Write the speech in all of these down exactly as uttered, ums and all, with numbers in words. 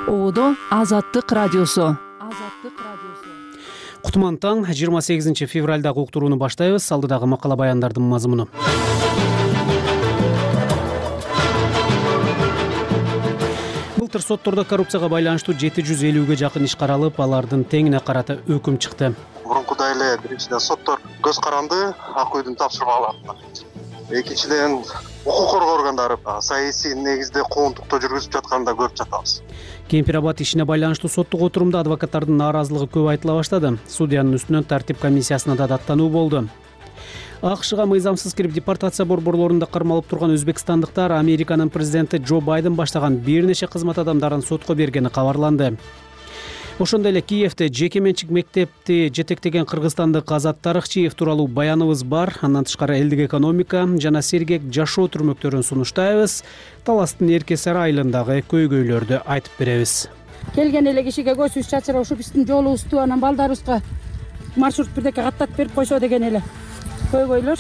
Оодо Азаттык радиосу. Кутман таң, жыйырма сегизинчи февралдагы уктурууну баштайбыз. Алдыдагы макала баяндардын мазмуну. Былтыр соттордо коррупцияга байланыштуу жети жүз элүүгө жакын иш каралып, алардын теңине карата өкүм чыкты. Мурункудай эле биринчиден соттор көз каранды, ак үйдүн тапшырмаларына. Экинчиден укук коргоо органдары саясий негизде коомдукту жүргүзүп жатканын да көрүп жатабыз. Кемпир абад ишине байланыштуу соттук отурумда адвокаттардын нааразылыгы көп айтыла баштады. Судьянын үстүнөн тартип комиссиясына да даттануу болду. АКШга мыйзамсыз кирип депортация борборлорунда кармалып турган өзбекстандыктар Американын президенти Джо Байден баштаган бир нече кызмат адамдарын сотко бергени кабарланды. Ошондой эле Киевде жеке менчик мектепти жетектеген кыргызстандык Азат Тарыхчиев тууралуу баяныбыз бар. Андан тышкары элдик экономика жана сергек жашоо түрмөктөрүн сунуштайбыз. Таластын Эркесер айылындагы көйгөйлөрдү айтып беребиз. Келген эле кишиге көзүбүз чачыра ушул биздин жолубузду анан балдарыбызга маршрут бирдеке каттатып берип койсо деген эле көйгөйлөр.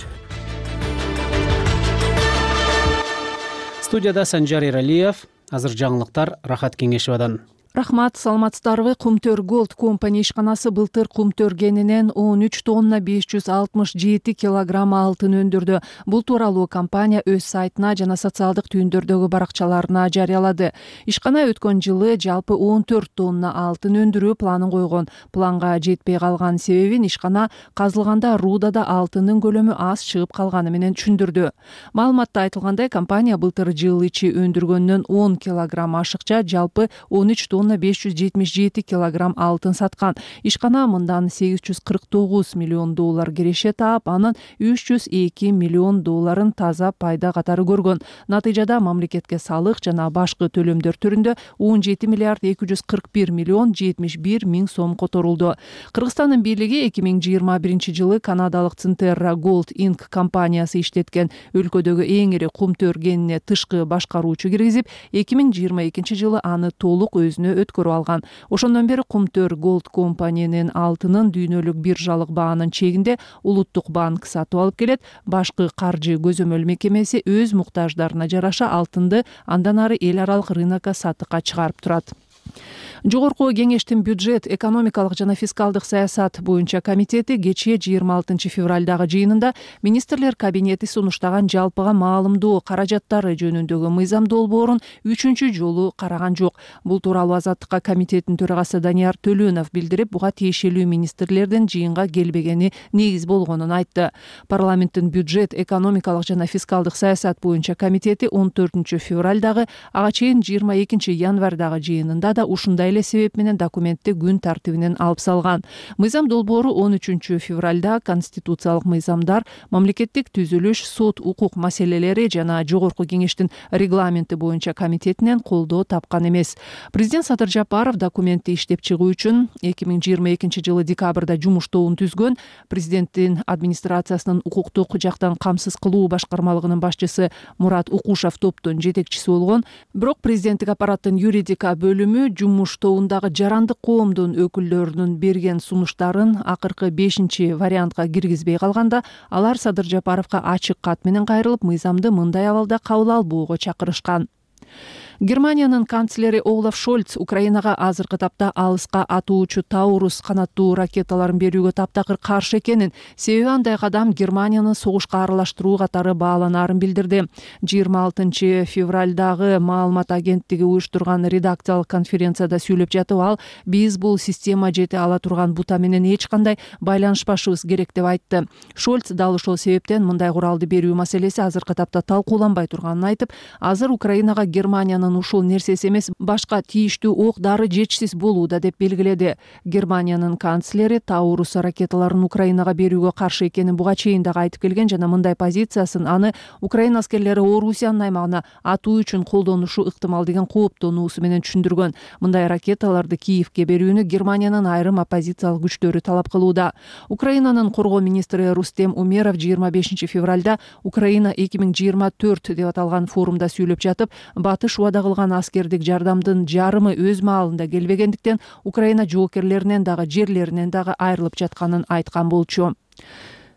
Студияда Санжар Эралиев. Азыр жаңылыктар Рахат Кеңешевадан. Рахмат, саламатсыздарбы? Кумтөр Голд компания ишканасы былтыр кумтөр кенинен он үч тонна беш жүз алтымыш жети килограмм алтын өндүрдү. Бул тууралуу компания өз сайтына жана социалдык түйүндөрдөгү баракчаларына жарыялады. Ишкана өткөн жылы жалпы он төрт тонна алтын өндүрүү планын койгон. Планга жетпей калган себебин ишкана казылганда рудада алтындын көлөмү аз чыгып калганы менен түшүндүрдү. Маалыматта айтылгандай, компания былтыр жыл ичи өндүргөндөн он килограмм ашыкча жалпы он үч тонна беш жүз жетимиш жети килограмм алтын саткан. Ишкана мындан сегиз жүз кырк тогуз миллион доллар киреше таап, анын үч жүз эки миллион долларын таза пайда катары көргөн. Натыйжада мамлекетке салык жана башкы төлөмдөр түрүндө он жети миллиард эки жүз кырк бир миллион жетимиш бир миң сом которулду. Кыргызстандын бийлиги эки миң жыйырма биринчи жылы канадалык Центерра Голд Инк компаниясы иштеткен өлкөдөгү эң ири кумтөр кенине тышкы башкаруучу киргизип, эки миң жыйырма экинчи жылы аны толук өзүнө өткөрүп алган. Ошондон бери кумтөр Голд компаниянын алтынын дүйнөлүк биржалык баанын чегинде Улуттук банк сатып алып келет. Башкы каржы көзөмөл мекемеси өз муктаждарына жараша алтынды андан ары эл аралык рынокко сатыкка чыгарып турат. Жогорку кеңештин бюджет, экономикалык жана фискалдык саясат боюнча комитети кечээ жыйырма алтынчы февралдагы жыйынында министрлер кабинети сунуштаган жалпыга маалымдоо каражаттары жөнүндөгү мыйзам долбоорун үчүнчү жолу караган жок. Бул тууралуу Азаттыкка комитеттин төрагасы Данияр Төлөнов билдирип, буга тиешелүү министрлердин жыйынга келбегени негиз болгонун айтты. Парламенттин бюджет, экономикалык жана фискалдык саясат боюнча комитети он төртүнчү февралдагы, ага чейин жыйырма экинчи январдагы жыйынында да ушундай эле себеп менен документти күн тартибинен алып салган. Мыйзам долбоору он үчүнчү февралда конституциялык мыйзамдар, мамлекеттик түзүлүш, сот, укук маселелери жана жогорку кеңештин регламенти боюнча комитетинен колдоо тапкан эмес. Президент Садыр Жапаров документти иштеп чыгуу үчүн эки миң жыйырма экинчи жылы декабрда жумуш тобун түзгөн. Президенттин администрациясынын укуктук жактан камсыз кылуу башкармалыгынын башчысы Мурат Укушев топтун жетекчиси болгон. Бирок президенттик аппараттын юридика бөлүмү жумуш тобундагы жарандык коомдун өкүлдөрүнүн берген сунуштарын акыркы бешинчи вариантка киргизбей калганда, алар Садыр Жапаровго ачык кат менен кайрылып, мыйзамды мындай абалда кабыл албоого чакырышкан. Германиянын канцлери Олаф Шольц Украинага азыркы тапта алыска атуучу Таурус канаттуу ракеталарын берүүгө таптакыр каршы экенин, себеби андай кадам Германияны согушка аралаштыруу катары бааланаарын билдирди. жыйырма алтынчы февралдагы маалымат агенттиги уюштурган редакциялык конференцияда сүйлөп жатып, ал биз бул система жете ала турган бута менен эч кандай байланышпашыбыз керек деп айтты. Шольц дал ошол себептен мындай куралды берүү маселеси азыркы тапта талкууланбай турганын айтып, азыр Украинага Германиянын ушул нерсеси эмес, башка тийиштүү ок дары жетишсиз болууда деп белгиледи. Германиянын канцлери Таурус ракеталарын Украинага берүүгө каршы экенин буга чейин дагы айтып келген жана мындай позициясын аны Украина аскерлери Орусиянын аймагына атуу үчүн колдонушу ыктымал деген кооптонуусу менен түшүндүргөн. Мындай ракеталарды Киевке берүүнү Германиянын айрым оппозициялык күчтөрү талап кылууда. Украинанын коргоо министри Рустем Умеров жыйырма бешинчи февралда Украина эки миң жыйырма төрт деп аталган форумда сүйлөп жатып, батыш убада кылган аскердик жардамдын жарымы өз маалында келбегендиктен Украина жоокерлеринен дагы жерлеринен дагы айрылып жатканын айткан болчу.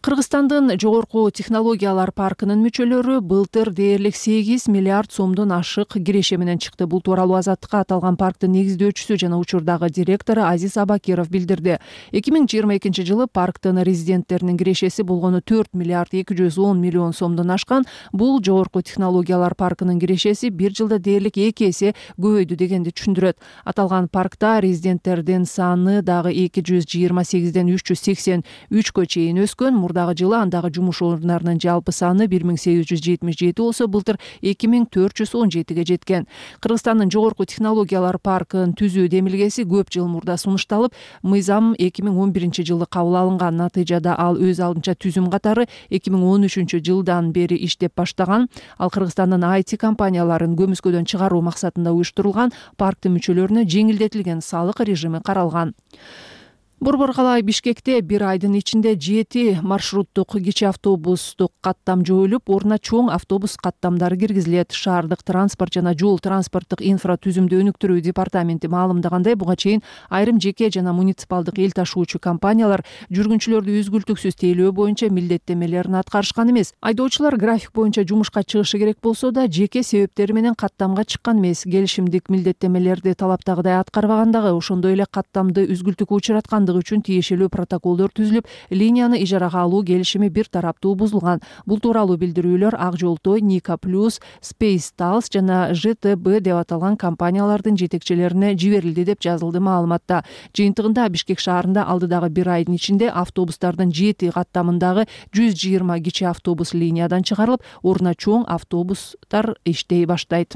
Кыргызстандын жогорку технологиялар паркынын мүчөлөрү былтыр дээрлик сегиз миллиард сомдон ашык киреше менен чыкты. Бул тууралуу Азаттыкка аталган парктын негиздөөчүсү жана учурдагы директору Азиз Абакиров билдирди. эки миң жыйырма экинчи жылы парктын резиденттеринин кирешеси болгону төрт миллиард эки жүз он миллион сомдон ашкан. Бул жогорку технологиялар паркынын кирешеси бир жылда дээрлик эки эсе көбөйдү дегенди түшүндүрөт. Аталган паркта резиденттердин саны дагы эки жүз жыйырма сегизден үч жүз сексен үчкө чейин өскөн. Мурдагы жылы андагы жумуш орундарынын жалпы саны бир миң сегиз жүз жетимиш жети болсо, былтыр эки миң төрт жүз он жетиге жеткен. Кыргызстандын жогорку технологиялар паркын түзүү демилгеси көп жыл мурда сунушталып, мыйзам эки миң он биринчи жылы кабыл алынган. Натыйжада ал өз алдынча түзүм катары эки миң он үчүнчү жылдан бери иштеп баштаган. Ал Кыргызстандын ай ти компанияларын көмүскөдөн чыгаруу максатында уюштурулган. Парктын мүчөлөрүнө жеңилдетилген салык режими каралган. Борбор калай Бишкекте бир айдын ичинде жети маршруттук кичи автобустук каттам жоюлуп, ордуна чоң автобус каттамдары киргизилет. Шаардык транспорт жана жол транспорттук инфратүзүмдү өнүктүрүү департаменти маалымдагандай, буга чейин айрым жеке жана муниципалдык эл ташуучу компаниялар жүргүнчүлөрдү үзгүлтүксүз тейлөө боюнча милдеттемелерин аткарышкан эмес. Айдоочулар график боюнча жумушка чыгышы керек болсо да, жеке себептери менен каттамга чыккан эмес. Келишимдик милдеттемелерди талаптагыдай аткарбагандагы, ошондой эле каттамды үзгүлтүккө учураткандыгы үчүн тиешелүү протоколдор түзүлүп, линияны ижарага алуу келишими бир тараптуу бузулган. Бул тууралуу билдирүүлөр Ак Жол Той, Ника Плюс, Space Tals жана жэ тэ бэ деп аталган компаниялардын жетекчилерине жиберилди деп жазылды маалыматта. Жыйынтыгында Бишкек шаарында алдыдагы бир айдын ичинде автобустардын жети каттамындагы жүз жыйырма кичи автобус линиядан чыгарылып, ордуна чоң автобустар иштей баштайт.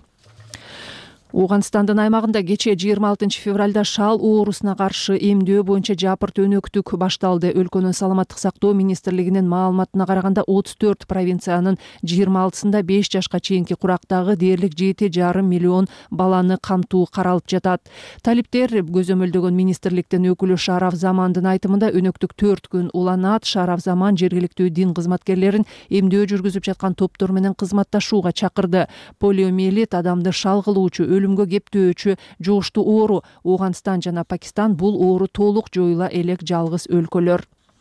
Ооганстандын аймагында кечээ жыйырма алтынчы февралда шал оорусуна каршы эмдөө боюнча жапырт өнөктүк башталды. Өлкөнүн саламаттык сактоо министрлигинин маалыматына караганда, отуз төрт провинциянын жыйырма алтысында беш жашка чейинки курактагы дээрлик жети жарым миллион баланы камтуу каралып жатат. Талиптер көзөмөлдөгөн министрликтин өкүлү Шараф Замандын айтымында, өнөктүк төрт күн уланат. Шараф Заман жергиликтүү дин кызматкерлерин эмдөө жүргүзүп жаткан топтор менен кызматташууга чакырды. Полиомиелит адамды шал кылуучу, өлүмгө кептөөчү жугуштуу оору. Ооганстан жана Пакистан бул оору толук жоюла элек жалгыз өлкөлөр.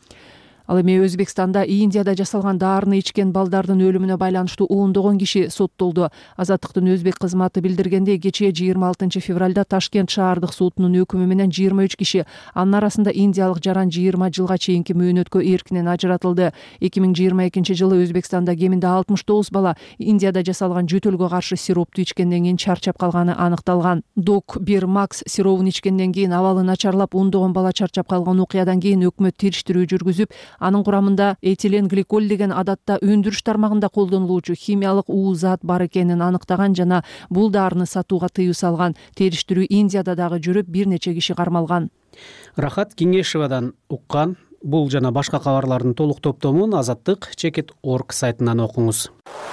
Ал эми Өзбекстанда Индияда жасалган даарыны ичкен балдардын өлүмүнө байланыштуу ондогон киши соттолду. Азаттыктын өзбек кызматы билдиргендей, кечээ жыйырма алтынчы февралда Ташкент шаардык сотунун өкүмү менен жыйырма үч киши, анын арасында индиялык жаран жыйырма жылга чейинки мөөнөткө эркинен ажыратылды. эки миң жыйырма экинчи жылы Өзбекстанда кеминде алтымыш тогуз бала Индияда жасалган жөтөлгө каршы сиропту ичкенден кийин чарчап калганы аныкталган. Док бир Макс сиробун ичкенден кийин абалы начарлап, ондогон бала чарчап калган окуядан кийин өкмөт териштирүү жүргүзүп, анын курамында этилен гликоль деген адатта өндүрүш тармагында колдонулуучу химиялык уу зат бар экенин аныктаган жана бул даарыны сатууга тыюу салган. Териштирүү Индияда дагы жүрүп, бир нече киши кармалган. Рахат Кеңешевадан уккан бул жана башка кабарлардын толук топтомун Азаттык чекит точка орг сайтынан окуңуз.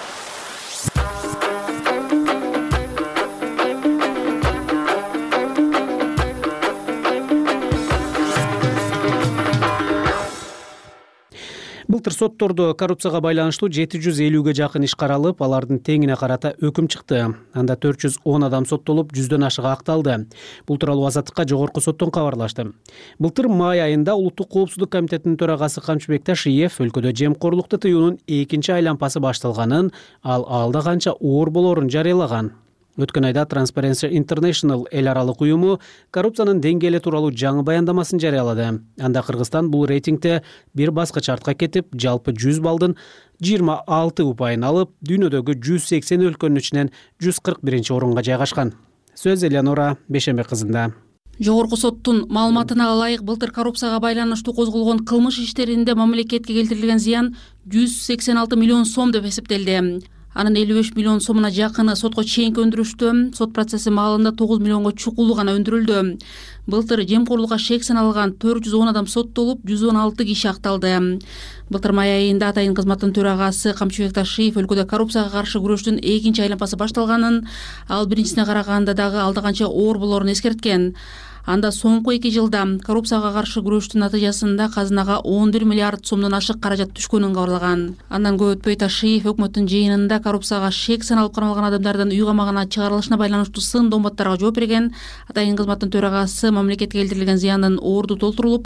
Былтыр соттордо коррупцияга байланыштуу жети жүз элүүгө жакын иш каралып, алардын теңине карата өкүм чыкты. Анда төрт жүз он адам соттолуп, жүздөн ашыгы акталды. Бул тууралуу Азаттыкка жогорку соттон кабарлашты. Былтыр май айында Улуттук коопсуздук комитетинин төрагасы Камчыбек Ташиев өлкөдө жемкорлукту тыюунун экинчи айланпасы башталганын, ал алда канча оор болорун жарыялаган. Өткөн айда Transparency International эл аралык уюму коррупциянын деңгээли тууралуу жаңы баяндамасын жарыялады. Анда Кыргызстан бул рейтингде бир баскыч артка кетип, жалпы жүз балдын жыйырма алты упайын алып, дүйнөдөгү жүз сексен өлкөнүн ичинен жүз кырк биринчи орунга жайгашкан. Сөз Элеонора Бешембек кызында. Жогорку соттун маалыматына ылайык, былтыр коррупцияга байланыштуу козголгон кылмыш иштеринде мамлекетке келтирилген зыян жүз сексен алты миллион сом деп эсептелди. Анын элүү беш миллион сомуна жакыны сотко чейинки өндүрүштү. Сот процесси маалында тогуз миллионго чукулу гана өндүрүлдү. Былтыр жемкорлукка шек саналган төрт жүз он адам соттолуп, жүз он алты киши акталды. Былтыр май айында атайын кызматтын төрагасы Камчыбек Ташиев өлкөдө коррупцияга каршы күрөштүн экинчи айланпасы башталганын, ал биринчисине караганда дагы алда канча оор болорун эскерткен. Анда соңку эки жылда коррупцияга каршы күрөштүн натыйжасында казынага он бир миллиард сомдон ашык каражат түшкөнүн кабарлаган. Андан көп өтпөй Ташиев өкмөттүн жыйынында коррупцияга шек саналып каралган адамдардын үй камагына чыгарылышына байланыштуу сын домбаттарга жооп берген. Атайын кызматтын төрагасы мамлекетке келтирилген зыяндын орду толтурулуп,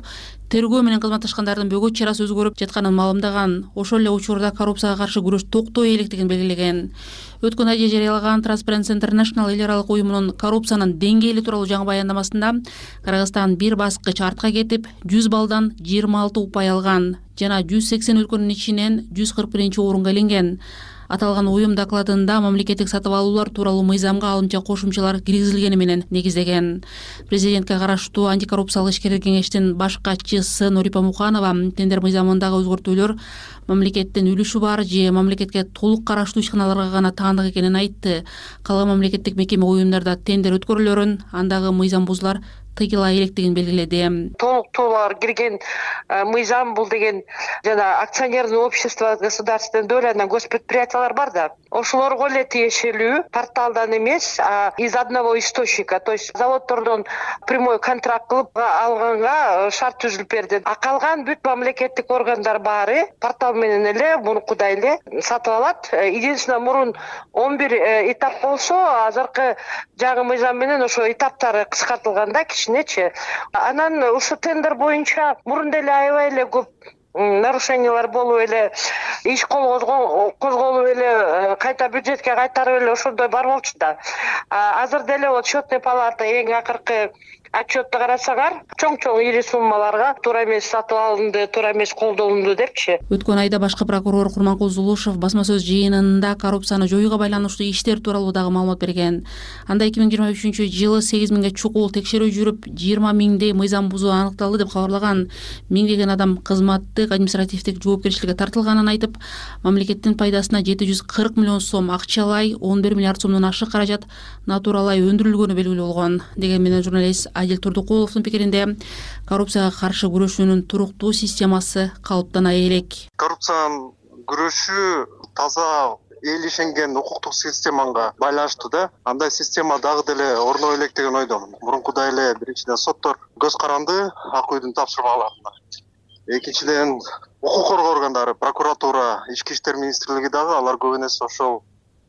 тергөө менен кызматташкандардын бөгөт чарасы өзгөрүп жатканын маалымдаган. Ошол эле учурда коррупцияга каршы күрөш токтой электигин белгилеген. Өткөн айда жарыялаган Transparency International эл аралык уюмунун коррупциянын деңгээли тууралуу жаңы баяндамасында Кыргызстан бир баскыч артка кетип, жүз баллдан жыйырма алты упай алган жана жүз сексен өлкөнүн ичинен жүз кырк биринчи орунга илинген. Аталган уюм докладында мамлекеттик сатып алуулар тууралуу мыйзамга алынча кошумчалар киргизилгени менен негиздеген. Президентке караштуу антикоррупциялык ишкерлер кеңештин баш катчысы Нурипа Муханова тендер мыйзамындагы өзгөртүүлөр мамлекеттин үлүшү бар же мамлекетке толук караштуу ишканаларга гана таандык экенин айтты. Калган мамлекеттик мекеме уюмдарда тендер өткөрүлөрүн, андагы мыйзам бузуулар тыйыла электигин белгиледи. Толуктуулар кирген мыйзам бул деген жана акционерное общество государственной доли на госпредприятиялар бар да. Ошолорго эле тиешелүү порталдан эмес, а из одного источника, то есть заводдордон прямой контракт кылып алганга шарт түзүлүп берди. А калган бүт мамлекеттик органдар баары портал менен эле мунукудай эле сатып алат. Единственное, мурун он бир этап болсо, азыркы жаңы мыйзам менен ошо этаптары кыскартылганда кичинечи. Анан ушу тендер боюнча мурун деле аябай эле көп нарушениялар болуп эле, иш козголуп эле, кайта бюджетке кайтарып эле ошондой бар болчу да. Азыр деле вот счетный палата эң акыркы отчетты карасаңар, чоң-чоң ири суммаларга туура эмес сатып алынды, туура эмес колдонулду депчи. Өткөн айда башкы прокурор Курманкул Зулушев басма сөз жыйынында коррупцияны жоюуга байланыштуу иштер тууралуу дагы маалымат берген. Анда эки миң жыйырма үчүнчү жылы сегиз миңге чукул текшерүү жүрүп, жыйырма миңдей мыйзам бузуу аныкталды деп кабарлаган. Миңдеген адам кызматтык, административдик жоопкерчиликке тартылганын айтып, мамлекеттин пайдасына жети жүз кырк миллион сом акчалай, он бир миллиард сомдон ашык каражат натуралай өндүрүлгөнү белгилүү болгон. Деген менен журналист Адил Турдукуловдун пикиринде коррупцияга каршы күрөшүүнүн туруктуу системасы калыптана элек. Коррупциянын күрөшүү таза эл ишенген укуктук системага байланыштуу да. Андай система дагы деле орно элек деген ойдомун. Мурункудай эле биринчиден соттор көз каранды ак үйдүн тапшырмаларына. Экинчиден укук коргоо органдары, прокуратура, ички иштер министрлиги дагы алар көп эсе ошол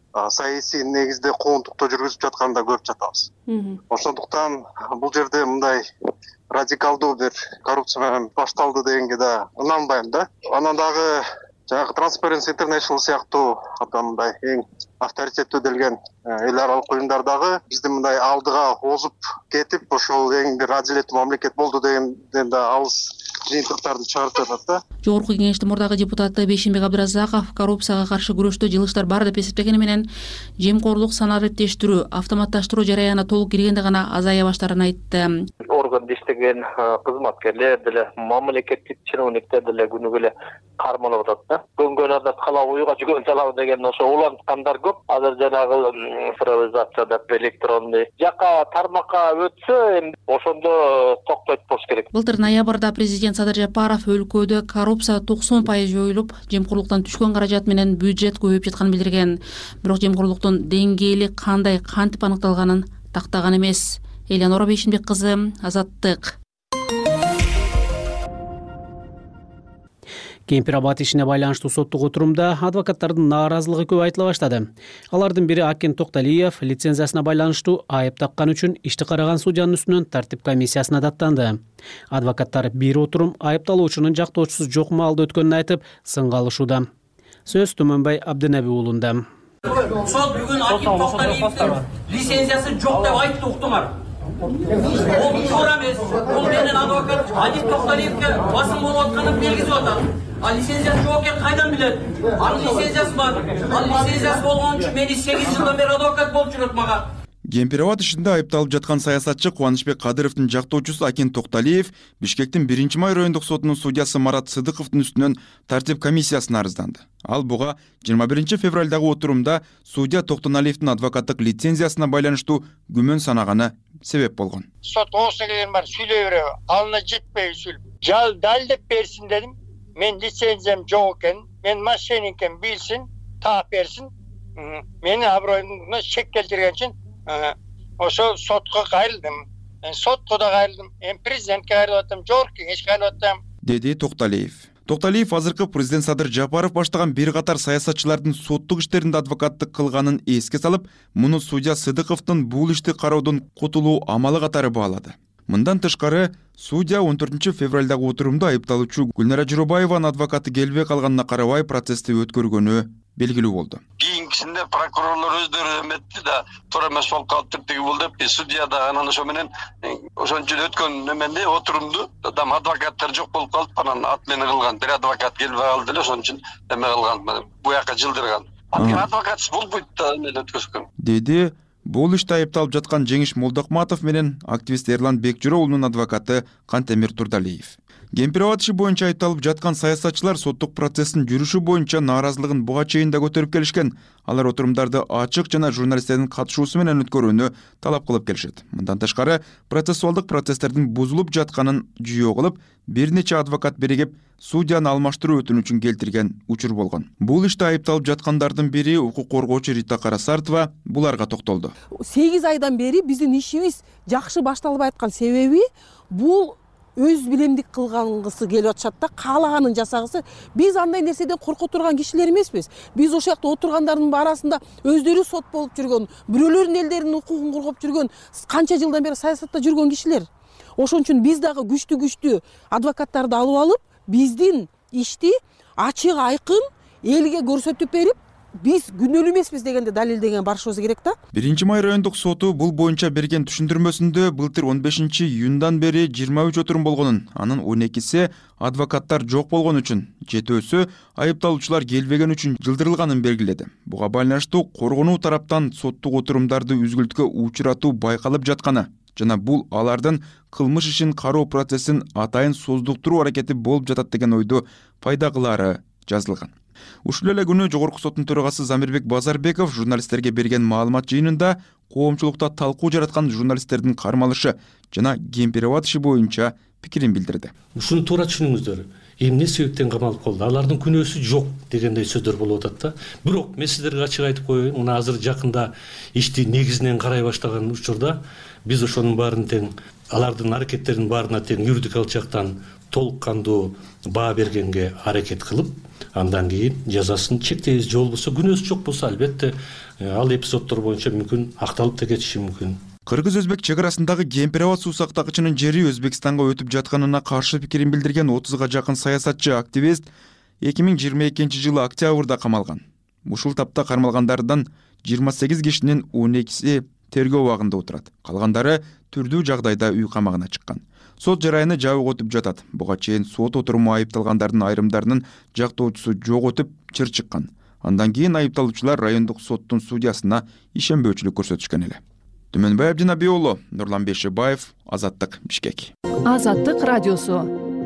саясий негизде коомдукта жүргүзүп жатканда көрүп жатабыз. Ошондуктан бул жерде мындай радикалдуу бир коррупция менен башталды дегенге да ынанбайм да. Анан дагы жанагы Transparency International сыяктуу мындай эң авторитеттүү делген эл аралык уюмдар дагы бизди мындай алдыга озуп кетип, ошол эң бир адилеттүү мамлекет болду дегенден да алыс жыйынтыктарды чыгарып жатат да. Жогорку кеңештин мурдагы депутаты Бейшенбек Абдыразаков коррупцияга каршы күрөштө жылыштар бар деп эсептегени менен, жемкорлук санариптештирүү, автоматташтыруу жараяна толук киргенде гана азая баштаарын айтты. Органда иштеген кызматкерлер деле, мамлекеттик чиновниктер деле күнүгө эле кармалып атат да. Көнгөн адат кала уйга жүгөн салабы деген ошо уланткандар көп. Азыр жанагы цифровизация деп электронный жака тармакка өтсө, ошондо токтойт болуш керек. Былтыр ноябрда президент Садыр Жапаров өлкөдө коррупция токсон пайыз жоюлуп, жемкорлуктан түшкөн каражат менен бюджет көбөйүп жатканын билдирген. Бирок жемкорлуктун деңгээли кандай кантип аныкталганын тактаган эмес. Элянора Бейшенбек кызы, Азаттык. Кемпир абад ишине байланыштуу соттук отурумда адвокаттардын нааразылыгы көп айтыла баштады. Алардын бири Акен Токталиев лицензиясына байланыштуу айып таккан үчүн ишти караган судьянын үстүнөн тартип комиссиясына даттанды. Адвокаттар бир отурум айыпталуучунун жактоочусу жок маалда өткөнүн айтып, сынга алышууда. Сөз Төмөнбай Абдынаби уулунда. Сот бүгүн Акен Токталиевдин лицензиясы жок деп айтты, уктуңар. Ол туура эмес. Бул менен адвокат Акен Токталиевке басым болуп атканын белгизип атат. А лицензиясы жок экен кайдан билет? Анын лицензиясы бар. Ал лицензиясы болгон үчүн мени сегиз жылдан бери адвокат болуп жүрөт мага. Кемпир абад ишинде айыпталып жаткан саясатчы Кубанычбек Кадыровдун жактоочусу Акен Токталиев Бишкектин биринчи май райондук сотунун судьясы Марат Сыдыковдун үстүнөн тартип комиссиясына арызданды. Ал буга жыйырма биринчи февралдагы отурумда судья Токтоналиевдин адвокаттык лицензиясына байланыштуу күмөн санаганы себеп болгон. Сот оосуна келген бар сүйлөй береби, алына жетпей сүйлөп. Жал далдеп берсин дедим. Мен лицензиям жок экен, мен мошенникем билсин, таап берсин. Мени аброюмдуна шек келтирген үчүн ошо сотко кайрылдым. Мен сотко да кайрылдым, эми президентке кайрылып атам, жогорку кеңешке кайрылып атам, деди Токталиев. Токталиев азыркы президент Садыр Жапаров баштаган бир катар саясатчылардын соттук иштеринде адвокаттык кылганын эске салып, муну судья Сыдыковдун бул ишти кароодон кутулуу амалы катары баалады. Мындан тышкары судья он төртүнчү февралдагы отурумда айыпталуучу Гүлнара Журобаеванын адвокаты келбей калганына карабай процессти өткөргөнү белгилүү болду. Кийинкисинде прокурорлор өздөрү эметти да туура эмес болуп калыптыр тиги бул деп судья да анан ошо менен ошончо өткөн неменде отурумду дам адвокаттар жок болуп калып анан отмена кылган. Бир адвокат келбей калды эле ошон үчүн эме кылган, буяка жылдырган. Анткени адвокатсыз болбойт да эмеде өткөзгөн. Деди бул иште айыпталып жаткан Жеңиш Молдокматов менен активист Эрлан Бекжироулунун адвокаты Кантемир Турдалиев. Кемпирабад иши боюнча айыпталып жаткан саясатчылар соттук процесстин жүрүшү боюнча нааразылыгын буга чейин да көтөрүп келишкен. Алар отурумдарды ачык жана журналисттердин катышуусу менен өткөрүүнү талап кылып келишет. Мындан тышкары процессуалдык процесстердин бузулуп жатканын жүйө кылып, бир нече адвокат биригип судьяны алмаштыруу өтүнүчүн келтирген учур болгон. Бул иште айыпталып жаткандардын бири укук коргоочу Рита Карасартова буларга токтолду. сегиз айдан бери биздин ишибиз жакшы башталбай аткан себеби бул өз билемдик кылгангысы келип атышат да, каалаганын жасагысы. Биз андай нерседен корко турган кишилер эмеспиз. Биз ошол жакта отургандардын арасында өздөрү сот болуп жүргөн, бирөөлөрдүн элдеринин укугун коргоп жүргөн, канча жылдан бери саясатта жүргөн кишилер. Ошон үчүн биз дагы күчтүү-күчтүү адвокаттарды алып алып, биздин ишти ачык айкын элге көрсөтүп берип, биз күнөөлүү эмеспиз дегенде далилдеген барышыбыз керек да. биринчи май райондук соту бул боюнча берген түшүндүрмөсүндө былтыр он бешинчи июндан бери жыйырма үч отурум болгонун, анын он экиси адвокаттар жок болгон үчүн, жетөөсү айыпталуучулар келбеген үчүн жылдырылганын белгиледи. Буга байланыштуу коргонуу тараптан соттук отурумдарды үзгүлтүккө учуратуу байкалып жатканы жана бул алардын кылмыш ишин кароо процессин атайын создуктуруу аракети болуп жатат деген ойду пайда кылаары жазылган. Ушул эле күнү Жогорку соттун төрагасы Замирбек Базарбеков журналисттерге берген маалымат жыйынында коомчулукта талкуу жараткан журналисттердин кармалышы жана Кемпирабад иши боюнча пикирин билдирди. Ушуну туура түшүнүңүздөр. Эмне себептен камалып калды? Алардын күнөөсү жок дегендей сөздөр болуп атат да. Бирок мен сиздерге ачык айтып коеюн, мына азыр жакында ишти негизинен карай баштаган учурда биз ошонун баарын тең, алардын аракеттеринин баарына тең юридикалык жактан толук кандуу баа бергенге аракет кылып, андан кийин жазасын чектейбиз. Же болбосо күнөөсү жок болсо албетте ал эпизоддор боюнча мүмкүн акталып да кетиши мүмкүн. Кыргыз-Өзбек чек арасындагы Кемпирабад суу сактагычынын жери Өзбекстанга өтүп жатканына каршы пикирин билдирген отузга жакын саясатчы активист эки миң жыйырма экинчи жылы октябрда камалган. Ушул тапта кармалгандардан жыйырма сегиз кишинин он экиси тергөө убагында отурат. Калгандары түрдүү жагдайда үй камагына чыккан. Сот жарайыны жабык өтүп жатат. Буга чейин сот отуруму айыпталгандардын айрымдарынын жактоочусу жок өтүп, чыр чыккан. Андан кийин айыпталуучулар райондук соттун судьясына ишенбөөчүлүк көрсөтүшкөн эле. Түмөнбай Абдинабий уулу, Нурлан Бешибаев, Азаттык, Бишкек. Азаттык радиосу.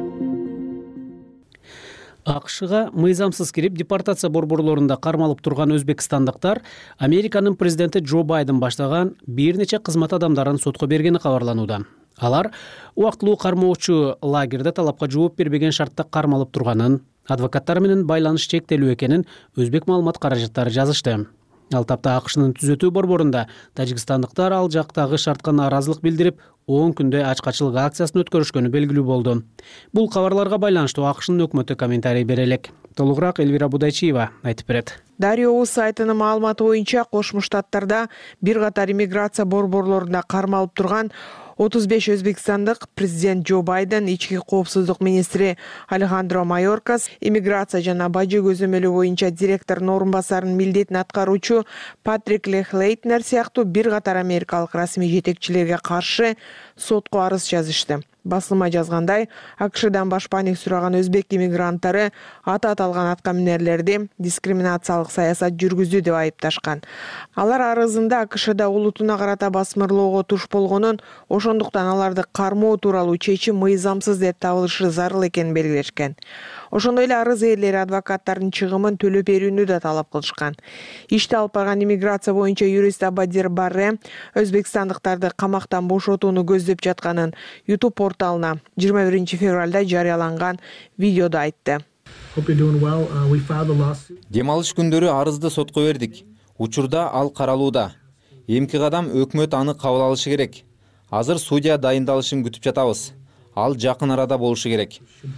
АКШга мыйзамсыз кирип депортация борборлорунда кармалып турган өзбекстандыктар Американын президенти Джо Байден баштаган бир нече кызмат адамдарын сотко бергени кабарланууда. Алар убактылуу кармоочу лагерде талапка жооп бербеген шартта кармалып турганын, адвокаттар менен байланыш чектелүү экенин өзбек маалымат каражаттары жазышты. Ал тапта АКШнын түзөтүү борборунда тажикстандыктар ал жактагы шартка нааразылык билдирип, он күндө ачкачылык акциясын өткөрүшкөнү белгилүү болду. Бул кабарларга байланыштуу АКШнын өкмөтү комментарий бере элек. Толугураак Элвира Будайчиева айтып берет. Дарио сайтынын маалыматы боюнча Кошмо Штаттарда бир катар иммиграция борборлорунда кармалып турган отуз беш өзбекстандык президент Джо Байден, ички коопсуздук министри Алехандро Майоркас, иммиграция жана бажы көзөмөлү боюнча директордун орун басарынын милдетин аткаруучу Патрик Лехлейтнер сыяктуу бир катар америкалык расмий жетекчилерге каршы сотко арыз жазышты. Басылма жазгандай, АКШдан башпаанек сураган өзбек иммигранттары аты аталган аткаминерлерди дискриминациялык саясат жүргүздү деп айыпташкан. Алар арызында АКШда улутуна карата басмырлоого туш болгонун, ошондуктан аларды кармоо тууралуу чечим мыйзамсыз деп табылышы зарыл экенин белгилешкен. Ошондой эле арыз ээлери адвокаттардын чыгымын төлөп берүүнү да талап кылышкан. Ишти алып барган иммиграция боюнча юрист Абадир Барре өзбекстандыктарды камактан бошотууну көздөп жатканын YouTube порталына жыйырма биринчи февралда жарыяланган видеодо айтты. Дем алыш күндөрү арызды сотко бердик. Учурда ал каралууда. Эмки кадам өкмөт аны кабыл алышы керек. Азыр судья дайындалышын күтүп жатабыз. ал жакын арада болушу керек,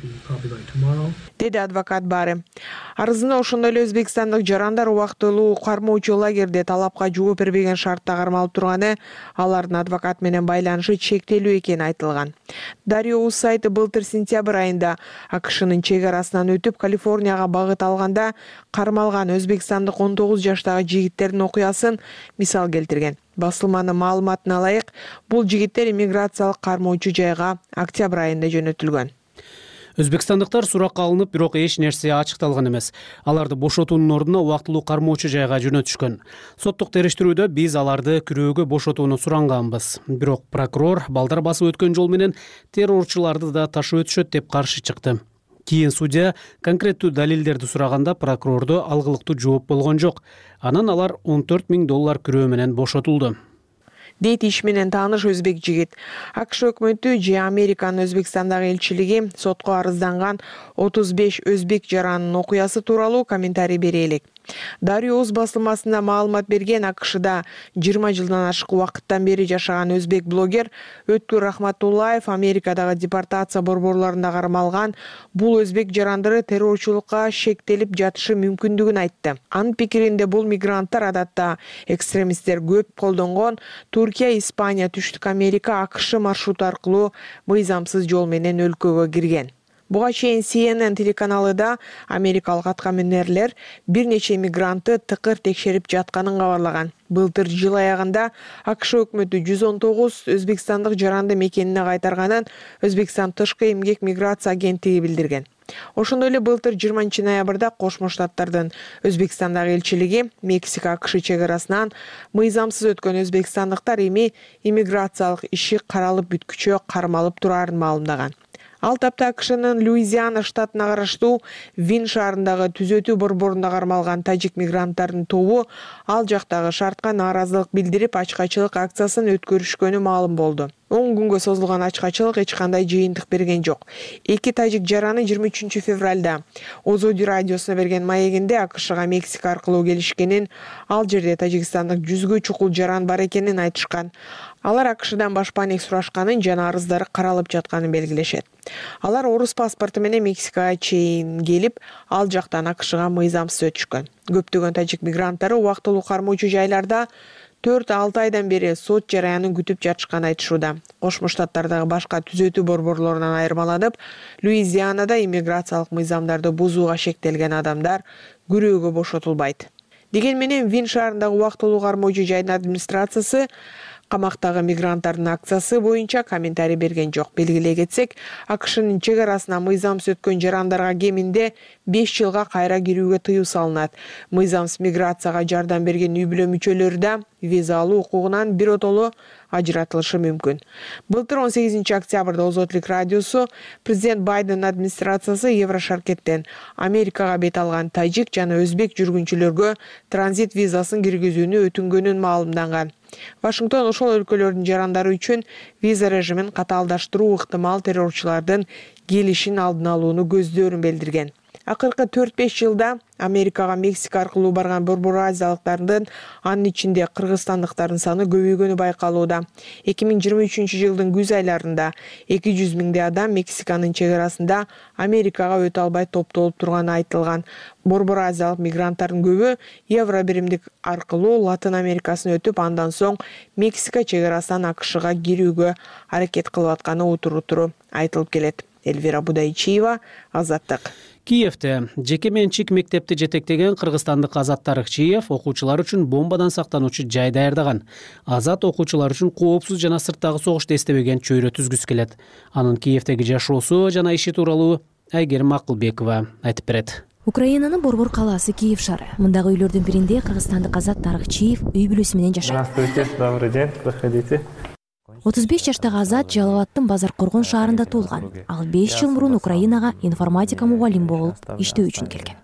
деди адвокат Бары. Арызында ошондой эле өзбекстандык жарандар убактылуу кармоочу лагерде талапка жооп бербеген шартта кармалып турганы, алардын адвокат менен байланышы чектелүү экени айтылган. Дарио.уз сайты былтыр сентябрь айында АКШнын чек арасынан өтүп Калифорнияга багыт алганда кармалган өзбекстандык он тогуз жаштагы жигиттердин окуясын мисал келтирген. Басылманын маалыматына ылайык, бул жигиттер иммиграциялык кармоочу жайга октябрь айында жөнөтүлгөн. Өзбекстандыктар суракка алынып, бирок эч нерсе ачыкталган эмес. Аларды бошотуунун ордуна убактылуу кармоочу жайга жөнөтүшкөн. Соттук териштирүүдө биз аларды күрөөгө бошотууну суранганбыз. Бирок прокурор балдар басып өткөн жол менен террорчуларды да ташып өтүшөт деп каршы чыкты. Кийин судья конкреттүү далилдерди сураганда прокурордо алгылыктуу жооп болгон жок. Анан алар он төрт миң доллар күрөө менен бошотулду, дейт иш менен тааныш өзбек жигит. АКШ өкмөтү же Американын Өзбекстандагы элчилиги сотко арызданган отуз беш өзбек жаранынын окуясы тууралуу комментарий бере элек. Дарио.уз басылмасында маалымат берген АКШда жыйырма жылдан ашык убакыттан бери жашаган өзбек блогер Өткүр Рахматуллаев Америкадагы депортация борборлорунда кармалган бул өзбек жарандары террорчулукка шектелип жатышы мүмкүндүгүн айтты. Анын пикиринде бул мигранттар адатта экстремисттер көп колдонгон Туркия, Испания, Түштүк Америка, АКШ маршруту аркылуу мыйзамсыз жол менен өлкөгө кирген. Буга чейин Си Эн Эн телеканалы да америкалык аткаминерлер бир нече мигрантты тыкыр текшерип жатканын кабарлаган. Былтыр жыл аягында АКШ өкмөтү жүз он тогуз өзбекстандык жаранды мекенине кайтарганын Өзбекстан тышкы эмгек миграция агенттиги билдирген. Ошондой эле былтыр жыйырманчы ноябрда Кошмо Штаттардын Өзбекстандагы элчилиги Мексика АКШ чек арасынан мыйзамсыз өткөн өзбекстандыктар эми иммиграциялык иши каралып бүткүчө кармалып турарын маалымдаган. Ал тапта АКШнын Луизиана штатына караштуу Вин шаарындагы түзөтүү борборунда кармалган тажик мигранттардын тобу ал жактагы шартка нааразылык билдирип ачкачылык акциясын өткөрүшкөнү маалым болду. он күнгө созулган ачкачылык эч кандай жыйынтык берген жок. Эки тажик жараны жыйырма үчүнчү февралда Озоди радиосуна берген маегинде АКШга Мексика аркылуу келишкенин, ал жерде тажикстандык жүзгө чукул жаран бар экенин айтышкан. Алар АКШдан башпаанек сурашканын жана арыздары каралып жатканын белгилешет. Алар орус паспорту менен Мексикага чейин келип, ал жактан АКШга мыйзамсыз өтүшкөн. Көптөгөн тажик мигранттары убактылуу кармоочу жайларда төрт алты айдан бери сот жараянын күтүп жатышканын айтышууда. Кошмо Штаттардагы башка түзөтүү борборлорунан айырмаланып, Луизианада иммиграциялык мыйзамдарды бузууга шектелген адамдар күрөөгө бошотулбайт. Деген менен Вин шаарындагы убактылуу кармоочу жайдын администрациясы камактагы мигранттардын акциясы боюнча комментарий берген жок. Белгилей кетсек, АКШнын чек арасына мыйзамсыз өткөн жарандарга кеминде беш жылга кайра кирүүгө тыюу салынат. Мыйзамсыз миграцияга жардам берген үй бүлө мүчөлөрү да виза алуу укугунан биротоло ажыратылышы мүмкүн. Былтыр он сегизинчи октябрда Озотлук радиосу президент Байден администрациясы Еврошаркеттен Америкага бет алган тажик жана өзбек жүргүнчүлөргө транзит визасын киргизүүнү өтүнгөнүн маалымданган. Вашингтон ошол өлкөлөрдүн жарандары үчүн виза режимин катаалдаштыруу ыктымал террорчулардын келишин алдын алууну көздөрүн билдирген. Акыркы төрт беш жылда Америкага Мексика аркылуу барган борбор азиялыктардын, анын ичинде кыргызстандыктардын саны көбөйгөнү байкалууда. эки миң жыйырма үчүнчү жылдын күз айларында эки жүз миңдей адам Мексиканын чек арасында Америкага өтө албай топтолуп турганы айтылган. Борбор азиялык мигранттардын көбү евро биримдик аркылуу Латын Америкасын өтүп, андан соң Мексика чек арасынан АКШга кирүүгө аракет кылып атканы утуру туру айтылып келет. Эльвира Будайчиева, Азаттык. Киевте жеке менчик мектепти жетектеген кыргызстандык Азат Тарыкчиев окуучулар үчүн бомбадан сактануучу жай даярдаган. Азат окуучулар үчүн коопсуз жана сырттагы согушта эстебеген чөйрө түзгүсү келет. Анын Киевтеги жашоосу жана иши тууралуу Айгерим Акылбекова айтып берет. Украинанын борбор калаасы Киев шаары. Мындагы үйлөрдүн биринде кыргызстандык Азат Тарыкчиев үй бүлөсү менен жашайт. Здравствуйте, добрый день, проходите. отуз беш жаштагы Азат Жалалаттын Базар Коргон шаарында туулган. Ал беш жыл мурун Украинага информатика мугалим болуп иштөө үчүн келген.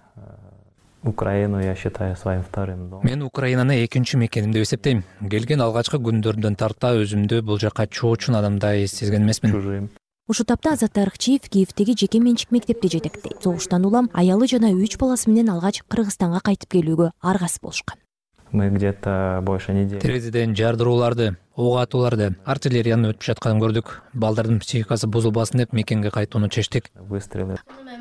Украину я считаю своим вторым домом. Мен Украинаны экинчи мекеним деп эсептейм. Келген алгачкы күндөрдөн тарта өзүмдү бул жака чоочун адамдай сезген эмесмин. Ушул тапта Азат Тарыкчиев Киевтеги жеке менчик мектепти жетектейт. Согуштан улам аялы жана үч баласы менен алгач Кыргызстанга кайтып келүүгө аргасыз болушкан. Мы где-то больше недели. Терезеден жардырууларды, ок атууларды, артиллериянын өтүп жатканын көрдүк. Балдардын психикасы бузулбасын деп мекенге кайтууну чечтик. Выстрелы.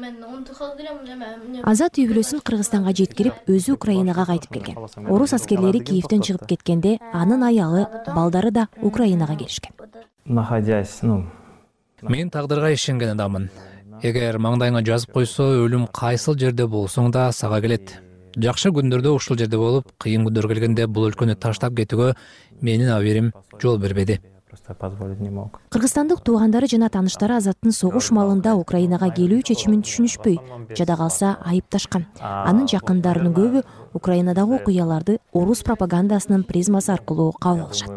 Азат үй бүлөсүн Кыргызстанга жеткирип, өзү Украинага кайтып келген. Орус аскерлери Киевден чыгып кеткенде, анын аялы, балдары да Украинага келишкен. Находясь, ну, Мен тагдырга ишенген адаммын. Эгер маңдайыңа жазып койсо, өлүм кайсыл жерде болсоң да сага келет. Жакшы күндөрдө ушул жерде болуп, кыйын күндөр келгенде бул өлкөнү таштап кетүүгө менин абийирим жол бербеди. просто позволить не мог. Кыргызстандык туугандары жана тааныштары Азаттын согуш малында Украинага келүү чечимин түшүнүшпөй, жада калса айыпташкан. Анын жакындарынын көбү Украинадагы окуяларды орус пропагандасынын призмасы аркылуу кабыл алышат.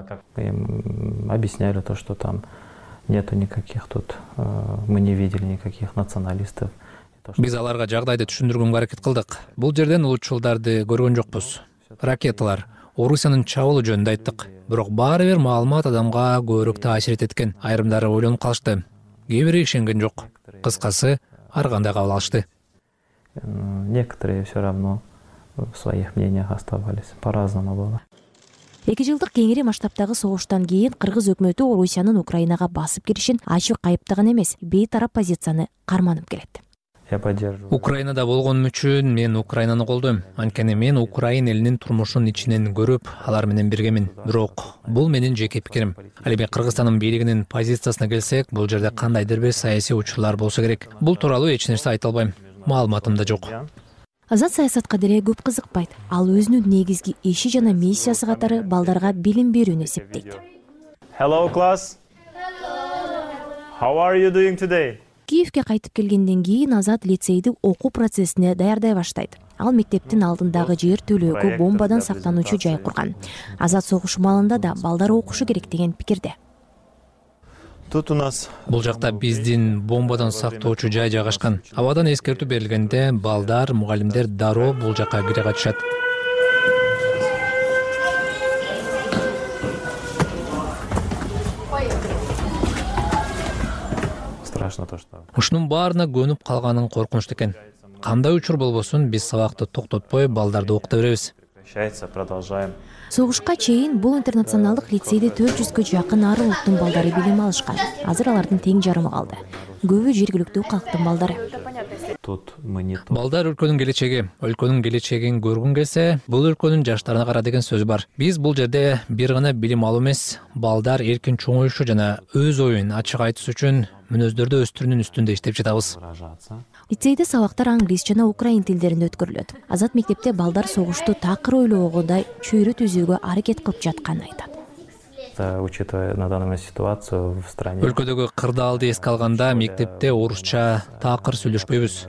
Им объясняли то, что там нету никаких тут, мы не видели никаких националистов. Биз аларга жагдайды түшүндүргөнгө аракет кылдык. Бул жерден улутчулдарды көргөн жокпуз. Ракеталар, Орусиянын чабуулу жөнүндө айттык. Бирок баары бир маалымат адамга көбүрөөк таасир этет экен. Айрымдары ойлонуп калышты. Кээ бири ишенген жок. Кыскасы, ар кандай кабыл алышты. Некоторые все равно в своих мнениях оставались. По-разному было. Эки жылдык кеңири масштабтагы согуштан кийин Кыргыз өкмөтү Орусиянын Украинага басып киришин ачык кайыптаган эмес, бейтарап позицияны карманып келет. Украинада болгонум үчүн мен Украинаны колдойм. Анткени мен Украин элинин турмушун ичинен көрүп, алар менен биргемин. Бирок бул менин жеке пикирим. Ал эми Кыргызстандын бийлигинин позициясына келсек, бул жерде кандайдыр бир саясий учурлар болсо керек. Бул тууралуу эч нерсе айта албайм. Маалыматым да жок. Азат саясатка деле көп кызыкпайт. Ал өзүнүн негизги иши жана миссиясы катары балдарга билим берүүнү эсептейт. Hello class. How are you doing today? Киевге кайтып келгенден кийин Азат лицейди окуу процессине даярдай баштайт. Ал мектептин алдындагы жер төлөөгө бомбадан сактануучу жай курган. Азат согуш маалында да балдар окушу керек деген пикирде. Тут у нас Бул жакта биздин бомбадан сактоочу жай жайгашкан. Абадан эскертүү берилгенде балдар, мугалимдер дароо бул жакка кире катышат. Ушунун баарына көнүп калганын коркунучтуу экен. Кандай учур болбосун, биз сабакты токтотпой балдарды окута беребиз. Согушка чейин бул интернационалдык лицейде төрт жүзгө жакын ар улуттун балдары билим алышкан. Азыр алардын тең жарымы калды. Көбү жергиликтүү калктын балдары. Балдар өлкөнүн келечеги, өлкөнүн келечегин көргүн келсе, бул өлкөнүн жаштарына кара деген сөз бар. Биз бул жерде бир гана билим алуу эмес, балдар эркин чоңоюшу жана өз оюн ачык айтыш үчүн мүнөздөрдү өстүрүүнүн үстүндө иштеп жатабыз. Лицейде сабактар англис жана украин тилдеринде өткөрүлөт. Азат мектепте балдар согушту такыр ойлогондой чөйрө түзүүгө аракет кылып жатканын айтат. Учитывая на данную ситуацию в стране. Өлкөдөгү кырдаалды эске алганда мектепте орусча такыр сүйлөшпөйбүз.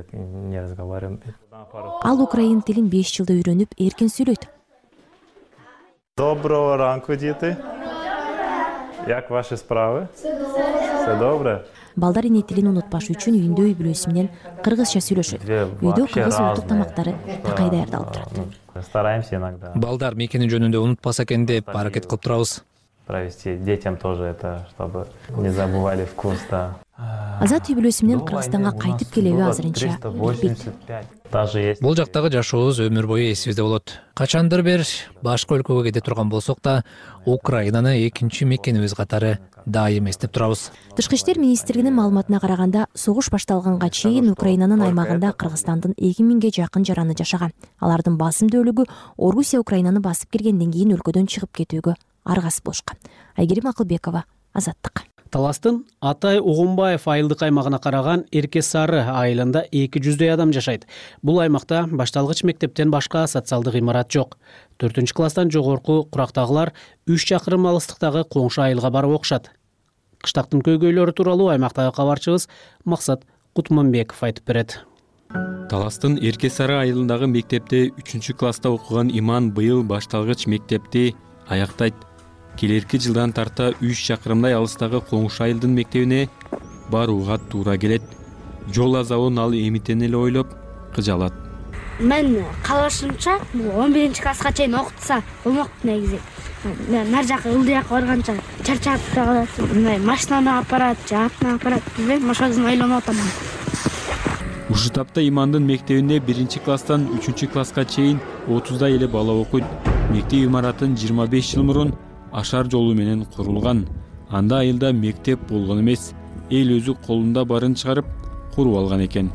Ал украин тилин беш жылда үйрөнүп, эркин сүйлөйт. Доброго ранку, діти. Як ваши справы? Все добре? Балдар эне тилин унутпаш үчүн үйүндө үй бүлөсү менен кыргызча сүйлөшөт. Үйдө кыргыз улуттук тамактары такай даярдалып турат. Стараемся иногда. Балдар мекени жөнүндө унутпаса экен деп аракет кылып турабыз. Провести детям тоже это, чтобы не забывали вкус, да. Азат үй бүлөсү менен Кыргызстанга кайтып келеби азырынча билбейт. Бул жактагы жашообуз өмүр бою эсибизде болот. Качандыр бир башка өлкөгө кете турган болсок да, Украинаны экинчи мекенибиз катары дайым эстеп турабыз. Тышкы иштер министрлигинин маалыматына караганда, согуш башталганга чейин Украинанын аймагында Кыргызстандын эки миңге жакын жараны жашаган. Алардын басым бөлүгү Орусия Украинаны басып киргенден кийин өлкөдөн чыгып кетүүгө аргасыз болушкан. Айгерим Акылбекова, Азаттык. Таластын Атай Угунбаев айылдык аймагына караган Эрке Сары айылында эки жүздөй адам жашайт. Бул аймакта башталгыч мектептен башка социалдык имарат жок. төртүнчү класстан жогорку курактагылар үч чакырым алыстыктагы коңшу айылга барып окушат. Кыштактын көйгөйлөрү тууралуу аймактагы кабарчыбыз Максат Кутманбеков айтып берет. Таластын Эрке Сары айылындагы мектепте үчүнчү класста окуган Иман быйыл башталгыч мектепти аяктайт. Келерки жылдан тарта үч чакырымдай алыстагы коңшу айылдын мектебине барууга туура келет. Жол азабын ал эмитен эле ойлоп кыжалат. Мен калышымча он биринчи класска чейин окутса болмок негизи. Нар жака ылдый жака барганча чарчап калат. Машинаны алып барат, же атына алып барат. Билбейм, ошондон ойлонуп атам. ушул тапта Имандын мектебинде биринчи класстан үчүнчү класска чейин отуздай эле бала окуйт. Мектеп имаратын жыйырма беш жыл мурун ашар жолу менен курулган. Анда айылда мектеп болгон эмес, эл өзү колунда барын чыгарып куруп алган экен.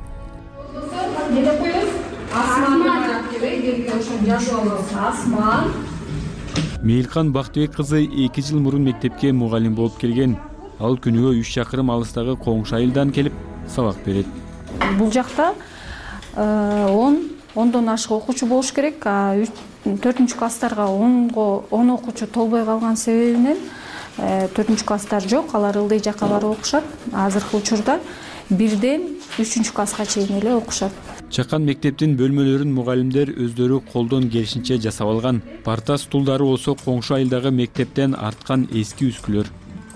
Мейлкан Бактыбек кызы эки жыл мурун мектепке мугалим болуп келген. Ал күнүгө үч чакырым алыстагы коңшу айылдан келип сабак берет. Бул жакта он ондон ашык окуучу болуш керек. төртүнчү класстарга онго он окуучу толбой калган себебинен төртүнчү класстар жок, алар ылдый жакка барып окушат. Азыркы учурда бирден үчүнчү класска чейин эле окушат. Чакан мектептин бөлмөлөрүн мугалимдер өздөрү колдон келишинче жасап алган. Парта стулдары болсо коңшу айылдагы мектептен арткан эски үскүлөр.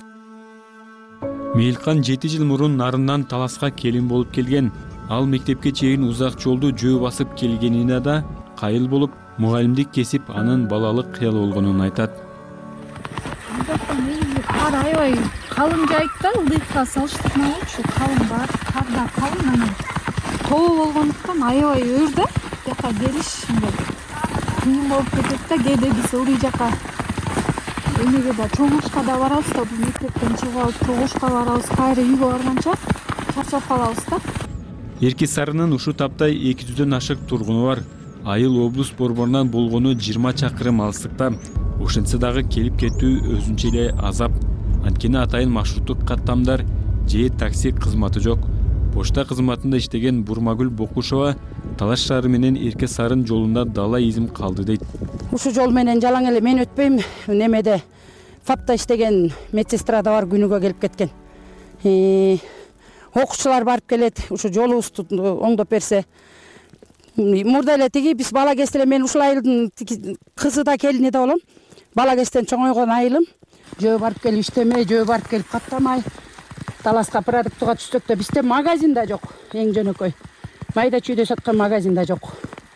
Мейлкан жети жыл мурун Нарындан Таласка келин болуп келген. Ал мектепке чейин узак жолду жөө басып келгенине да кайыл болуп, мугалимдик кесип анын балалык кыял болгонун айтат. Кар аябай калың жайытта, ылдыйкка салыштырмалуу ушу калың бар, карда калың, анан тоо болгондуктан аябай өр да, жака келиш кыйын болуп кетет да. Кээде биз ылдый жака эмеге да чоңушка да барабыз да, бул мектептен чыгып алып чоңушка барабыз, кайра үйгө барганча чарчап калабыз да. Эрки Сарынын ушул тапта эки жүздөн ашык тургуну бар. Айыл облус борборунан болгону жыйырма чакырым алыстыкта. Ошентсе дагы келип кетүү өзүнчө эле азап. Анткени атайын маршруттук каттамдар же такси кызматы жок. Почта кызматында иштеген Бурмагүл Бокушова Талаш шаары менен Эрке Сарын жолунда дала изим калды дейт. Ушул жол менен жалаң эле мен өтпөйм. Немеде ФАПта иштеген медсестра да бар, күнүгө келип кеткен. Окуучулар барып келет, ушу жолубузду оңдоп берсе. Мурда эле тиги биз бала кезде эле мен ушул айылдын кызы да келини да болом. Бала кезден чоңойгон айылым. Жөө барып келип иштемей, жөө барып келип каттамай. Таласка продуктуга түшсөк да бизде магазин да жок, эң жөнөкөй. Майда чүйдө саткан магазин да жок.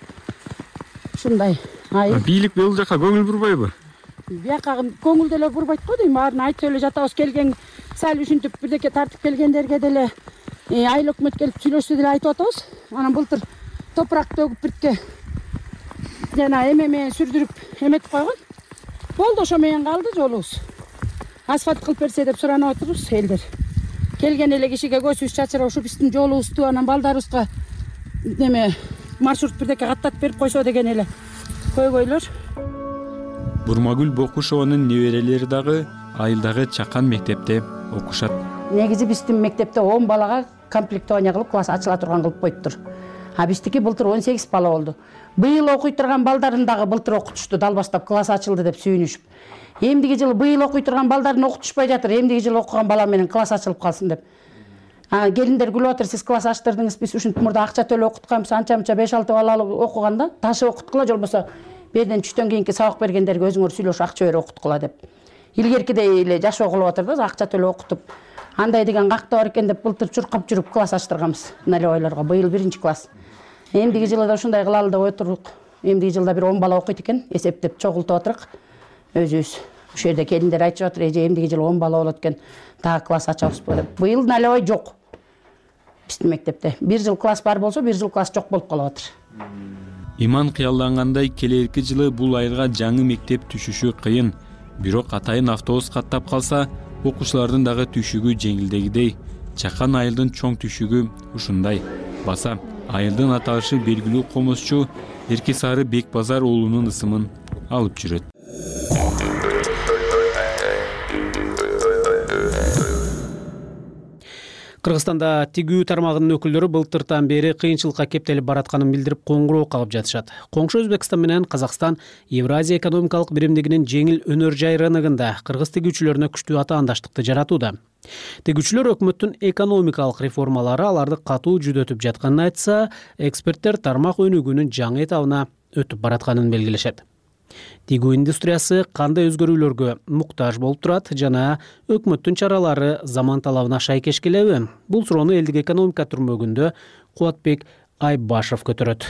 Ушундай айыл. Бийлик бул жака көңүл бурбайбы? Бияка көңүл деле бурбайт го дейм. Баарын айтып эле жатабыз, келген сал үшүнтүп бирдеке тартып келгендерге деле айыл өкмөт келип сүйлөштү деле айтып атабыз. Анан былтыр топурак төгүп бирке жана эме менен сүрдүрүп эметип койгон. Болду, ошо менен калды жолубуз. Асфальт кылып берсе деп суранып атабыз элдер. Келген эле кишиге көзүбүз чачырап ушу биздин жолубузду анан балдарыбызга неме маршрут бирдеке каттатып берип койсо деген эле көйгөйлөр. Бурмагүл Бокушованын неберелери дагы айылдагы Чакан мектепте окушат. Негизи биздин мектепте он балага комплектование кылып класс ачыла турган кылып коюптур. А биздики былтыр он сегиз бала болду. Быйыл окуй турган балдарын дагы былтыр окутушту, дал баштап класс ачылды деп сүйүнүшүп. Эмдиги жылы быйыл окуй турган балдарын окутушпай жатыр, эмдиги жылы окуган бала менен класс ачылып калсын деп. А келиндер күлүп атыр, сиз класс ачтырдыңыз, биз ушинтип мурда акча төлөп окутканбыз, анча-мынча беш алты бала окуганда ташы окуткула, болбосо берден түштөн кийинки сабак бергендерге өзүңөр сүйлөшүп акча берип окуткула деп. Илгеркидей эле жашоо кылып атыр да, акча төлөп окутуп. Андай деген какта бар экен деп былтыр чуркап жүрүп класс ачтырганбыз налевойлорго. Быйыл биринчи класс. Эмдиги жылы да ушундай кылалы деп отурук. Эмдиги жылда бир он бала окуйт экен, эсептеп чогултуп атырык. Өзүбүз ушул жерде келиндер айтып атыр, эже эмдиги жылы он бала болот экен, дагы класс ачабызбы деп. Быйыл налевой жок. Биздин мектепте бир жыл класс бар болсо, бир жыл класс жок болуп калып атыр. Иман кыялдангандай келерки жылы бул айылга жаңы мектеп түшүшү кыйын. Бирок атайын автобус каттап калса, окуучулардын дагы түшүгү жеңилдегидей. Чакан айылдын чоң түшүгү ушундай. Баса айылдын аталышы белгилүү комузчу Эрки Сары Бекбазар уулунун ысымын алып жүрөт. Кыргызстанда тигүү тармагынын өкүлдөрү былтыртан бери кыйынчылыкка кептелип баратканын билдирип коңгуроо кагып жатышат. Коңшу Өзбекстан менен Казакстан Евразия экономикалык биримдигинин жеңил өнөр жай рыногунда кыргыз тигүүчүлөрүнө күчтүү атаандаштыкты жаратууда. Тигүүчүлөр өкмөттүн экономикалык реформалары аларды катуу жүдөтүп жатканын айтса, эксперттер тармак өнүгүүнүн жаңы этабына өтүп баратканын белгилешет. Тигүү индустриясы кандай өзгөрүүлөргө муктаж болуп турат жана өкмөттүн чаралары заман талабына шайкеш келеби? Бул суроону элдик экономика түрмөгүндө Кубатбек Айбашев көтөрөт.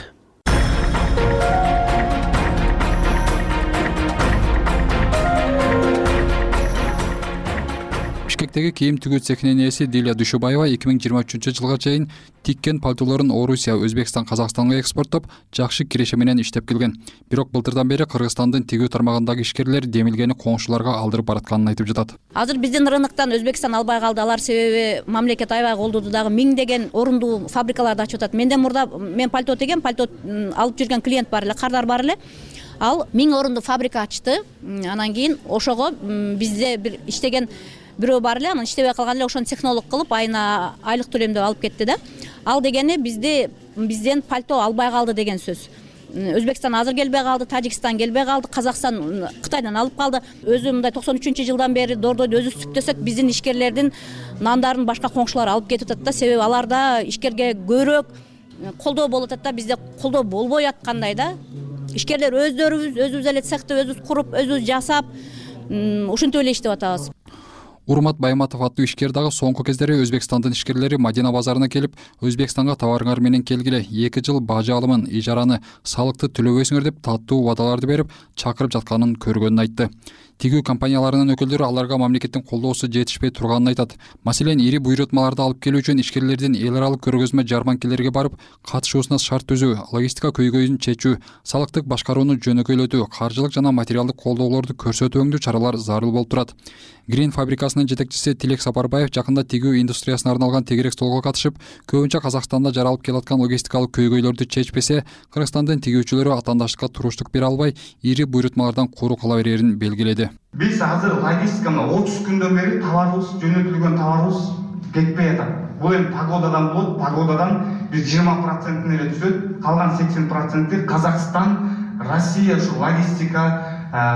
Бишкектеги кийим тигүү цехинин ээси Дилия Душубаева эки миң жыйырма үчүнчү жылга чейин тиккен пальтолорун Орусия, Өзбекстан, Казакстанга экспорттоп, жакшы киреше менен иштеп келген. Бирок былтырдан бери Кыргызстандын тигүү тармагындагы ишкерлер демилгени коңшуларга алдырып баратканын айтып жатат. Азыр биздин рыноктон Өзбекстан албай калды. Алар себеби мамлекет аябай колдоду, дагы миңдеген орундуу фабрикаларды ачып атат. Менден мурда мен пальто теген, пальто алып жүргөн клиент бар эле, кардар бар эле. Ал миң орундуу фабрика ачты. Анан кийин ошого бизде бир иштеген бирөө бар эле, анан иштебей калган эле, ошону технолог кылып айына айлык төлөмдө алып кетти да. Ал дегени бизде бизден пальто албай калды деген сөз. Өзбекстан азыр келбей калды, Тажикстан келбей калды, Казакстан Кытайдан алып калды. Өзү мындай токсон үчүнчү жылдан бери дордойду өзүбүз түктөсөк, биздин ишкерлердин нандарын башка коңшулар алып кетип атат да. Себеби аларда ишкерге көбүрөөк колдоо болуп атат да, бизде колдоо болбой аткандай да. Ишкерлер өздөрүбүз, өзүбүз эле цехти өзүбүз куруп, өзүбүз жасап, ушинтип эле иштеп атабыз. Урмат Байматов аттуу ишкер дагы соңку кездери Өзбекстандын ишкерлери Мадина базарына келип, Өзбекстанга товарыңар менен келгиле, эки жыл бажы алымын, ижараны, салыкты төлөбөйсүңөр деп таттуу убадаларды берип, чакырып жатканын көргөнүн айтты. Тигүү компанияларынын өкүлдөрү аларга мамлекеттин колдоосу жетишпей турганын айтат. Маселен, ири буйрутмаларды алып келүү үчүн ишкерлердин эл аралык көргөзмө жарманкелерге барып, катышуусуна шарт түзүү, логистика көйгөйүн чечүү, салыктык башкарууну жөнөкөйлөтүү, каржылык жана материалдык колдоолорду көрсөтүү өңдүү чаралар зарыл болуп турат. Грин фабрикасынын жетекчиси Тилек Сапарбаев жакында тигүү индустриясына арналган тегерек столго катышып, көбүнчө Казакстанда жаралып келаткан логистикалык көйгөйлөрдү чечпесе, Кыргызстандын тигүүчүлөрү атаандаштыкка туруштук бере албай, ири буйрутмалардан куру кала берерин белгиледи. Биз азыр логистиканы отуз күндөн бери товарыбыз, жөнөтүлгөн товарыбыз кетпей атат. Бул эми погодадан болот, погодадан биз жыйырма процентин эле түзөт, калган сексен проценти Казакстан, Россия ушу логистика,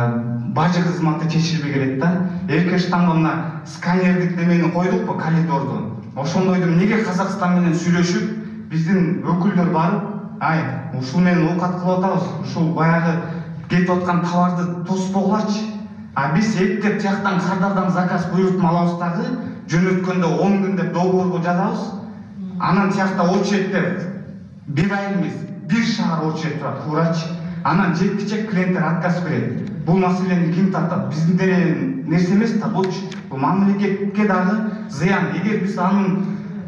бажы кызматы чечилбей келет да. Эркештанга мына сканердик немени койдукпу, коридорду. Ошондойду эмнеге Казакстан менен сүйлөшүп, биздин өкүлдөр барып, ай, ушул менен оокат кылып атабыз, ушул баягы кетип аткан товарды тоспогулачы. А биз эптеп тияктан кардардан заказ буйрутма алабыз дагы, жөнөткөндө он күн деп договорго жазабыз. Анан тиякта очередтер бир ай эмес, бир шаар очеред турат, туурачы. Анан жеткичек клиенттер отказ берет. Бул маселени ким тартат? Биздин нерсе эмес да, бул мамлекетке дагы зыян. Эгер биз анын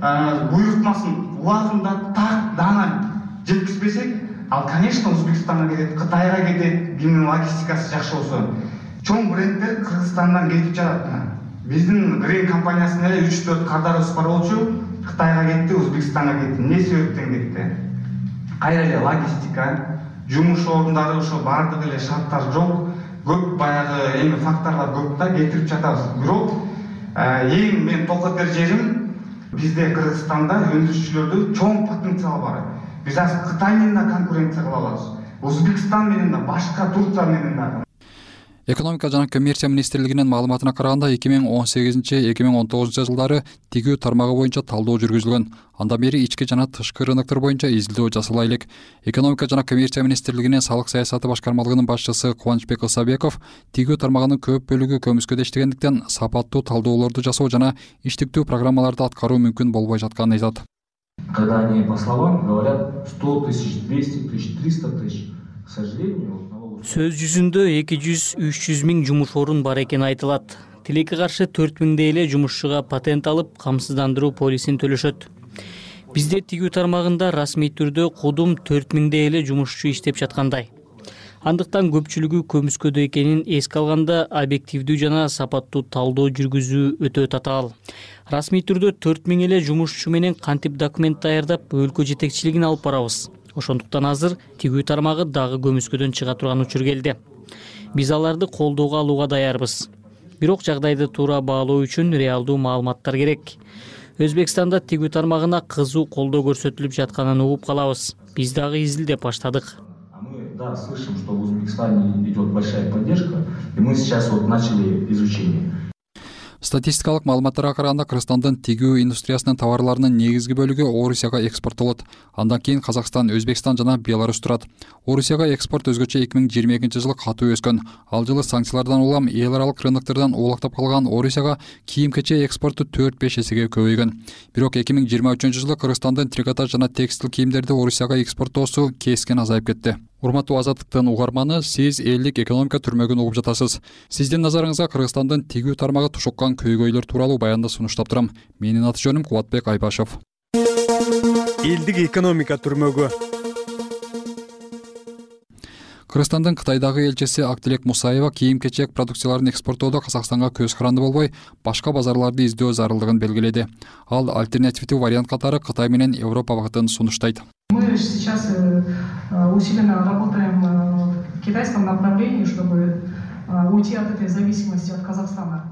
буйрутмасын убагында так дана жеткизбесек, ал, конечно, Өзбекстанга кетет, Кытайга кетет, кимдин логистикасы жакшы болсо. Чоң бренддер Кыргызстандан кетип жатат. Биздин Грин компаниясынын эле үч төрт кардарыбыз бар болчу, Кытайга кетти, Өзбекстанга кетти. Эмне себептен кетти? Кайра эле логистика, жумуш орундары ошо бардык эле шарттар жок. Көп баягы эми факторлор көп да, кетирип жатабыз. Бирок эң мен токотер жерим, бизде Кыргызстанда өндүрүүчүлөрдө чоң потенциал бар. Биз азыр Кытай менен да конкуренция кыла алабыз. Өзбекстан менен да, башка Турция менен да. Экономика жана коммерция министрлигинин маалыматына караганда эки миң он сегизинчи — эки миң он тогузунчу жылдары тигүү тармагы боюнча талдоо жүргүзүлгөн. Андан бери ички жана тышкы рыноктор боюнча изилдөө жасала элек. Экономика жана коммерция министрлигинин салык саясаты башкармалыгынын башчысы Кубанычбек Ысабеков тигүү тармагынын көп бөлүгү көмүскөдө иштегендиктен сапаттуу талдоолорду жасоо жана иштиктүү программаларды аткаруу мүмкүн болбой жатканын айтат. Когда они по словам говорят сто тысяч, двести тысяч, триста тысяч, к сожалению, сөз жүзүндө эки жүз үч жүз миң жумуш орун бар экени айтылат. Тилекке каршы төрт миңдей эле жумушчуга патент алып, камсыздандыруу полисин төлөшөт. Бизде тигүү тармагында расмий түрдө кудум төрт миңдей эле жумушчу иштеп жаткандай. Андыктан көпчүлүгү көмүскөдө экенин эске алганда объективдүү жана сапаттуу талдоо жүргүзүү өтө татаал. Расмий түрдө төрт миң эле жумушчу менен кантип документ даярдап, өлкө жетекчилигин алып барабыз. Ошондуктан азыр тигүү тармагы дагы көмүскөдөн чыга турган учур келди. Биз аларды колдоого алууга даярбыз. Бирок жагдайды туура баалоо үчүн реалдуу маалыматтар керек. Өзбекстанда тигүү тармагына кызуу колдоо көрсөтүлүп жатканын угуп калабыз. Биз дагы изилдеп баштадык. Мы, да, слышим, что в Узбекистане идет большая поддержка, и мы сейчас вот начали изучение. Статистикалык маалыматтарга караганда Кыргызстандын тигүү индустриясынын товарларынын негизги бөлүгү Орусияга экспорттолот. Андан кийин Казакстан, Өзбекстан жана Беларусь турат. Орусияга экспорт өзгөчө эки миң жыйырма экинчи жылы катуу өскөн. Ал жылы санкциялардан улам эл аралык рыноктордон улактап калган Орусияга кийим-кече экспорту төрт беш эсеге көбөйгөн. Бирок эки миң жыйырма үчүнчү жылы Кыргызстандын трикотаж жана текстил кийимдерди Орусияга экспорттоосу кескен азайып кетти. урматтуу Азаттыктын угарманы, сиз элдик экономика түрмөгүн угуп жатасыз. Сиздин назарыңызга Кыргызстандын тигүү тармагы тушуккан көйгөйлөр тууралуу баянды сунуштап турам. Менин аты жөнүм Кубатбек Айбашев. Элдик экономика түрмөгү. Кыргызстандын Кытайдагы элчиси Актилек Мусаева кийим-кечек продукцияларын экспорттоодо Казакстанга көз каранды болбой, башка базарларды издөө зарылдыгын белгиледи. Ал альтернативдүү вариант катары Кытай менен Европа багытын сунуштайт. Мы сейчас усиленно работаем в китайском направлении, чтобы уйти от этой зависимости от Казахстана.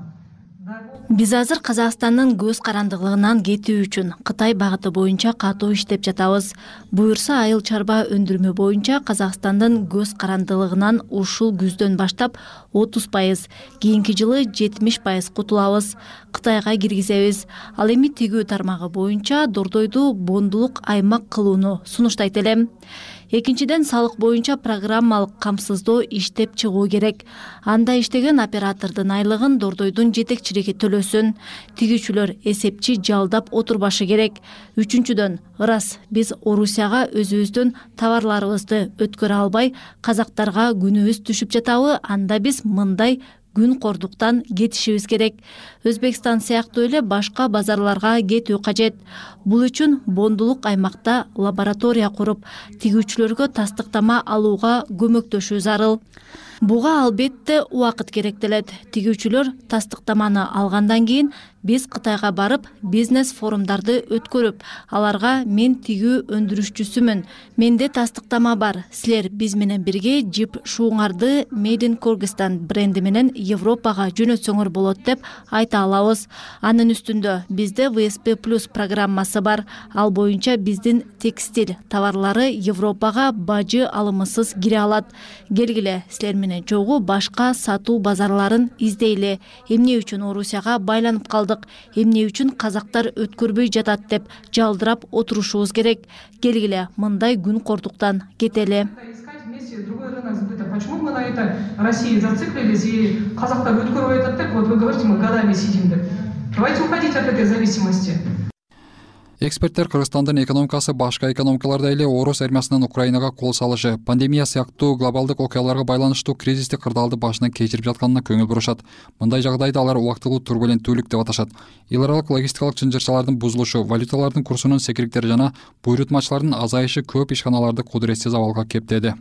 Биз азыр Казакстандын көз карандылыгынан кетүү үчүн Кытай багыты боюнча катуу иштеп жатабыз. Буюрса айыл чарба өндүрмө боюнча Казакстандын көз карандылыгынан ушул күздөн баштап отуз пайыз, кийинки жылы жетимиш пайыз кутулабыз. Кытайга киргизебиз. Ал эми тигүү тармагы боюнча дордойду бондулук аймак кылууну сунуштайт элем. Экинчиден, салык боюнча программалык камсыздоо иштеп чыгуу керек. Анда иштеген оператордун айлыгын дордойдун жетекчилиги төлөсүн. Тигүүчүлөр эсепчи жалдап отурбашы керек. Үчүнчүдөн, ырас биз Орусияга өзүбүздүн товарларыбызды өткөрө албай, казактарга күнүбүз түшүп жатабы, анда биз мындай күн кордуктан кетишибиз керек. Өзбекстан сыяктуу эле башка базарларга кетүү кажет. Бул үчүн бондулук аймакта лаборатория куруп, тигүүчүлөргө тастыктама алууга көмөктөшүү зарыл. Буга албетте убакыт керектелет. Тигүүчүлөр тастыктаманы алгандан кийин биз Кытайга барып, бизнес форумдарды өткөрүп, аларга мен тигүү өндүрүшчүсүмүн, менде тастыктама бар, силер биз менен бирге жип шууңарды Made in Kyrgyzstan бренди менен Европага жөнөтсөңөр болот деп айта алабыз. Анын үстүндө бизде ви эс пи плюс программасы бар. Ал боюнча биздин текстиль товарлары Европага бажы алымысыз кире алат. Келгиле, силер менен чогуу башка сатуу базарларын издейле. Эмне үчүн Орусияга байланып калдык? Эмне үчүн казактар өткөрбөй жатат деп жалдырап отурушубуз керек. Келгиле, мындай күн кордуктан кетели. Почему мы на это России зациклились и казактар өткөрбөй жатат деп, вот вы говорите, мы годами сидим деп. Давайте уходить от этой зависимости. Эксперттер Кыргызстандын экономикасы башка экономикаларда эле Орус армиясынын Украинага кол салышы, пандемия сыяктуу глобалдык окуяларга байланыштуу кризистик кырдаалды башынан кечирип жатканына көңүл бурушат. Мындай жагдайда алар убактылуу турбуленттүүлүк деп аташат. Эл аралык логистикалык чынжырчалардын бузулушу, валюталардын курсунун секириктери жана буйрутмачылардын азайышы көп ишканаларды кудуретсиз абалга кептеди.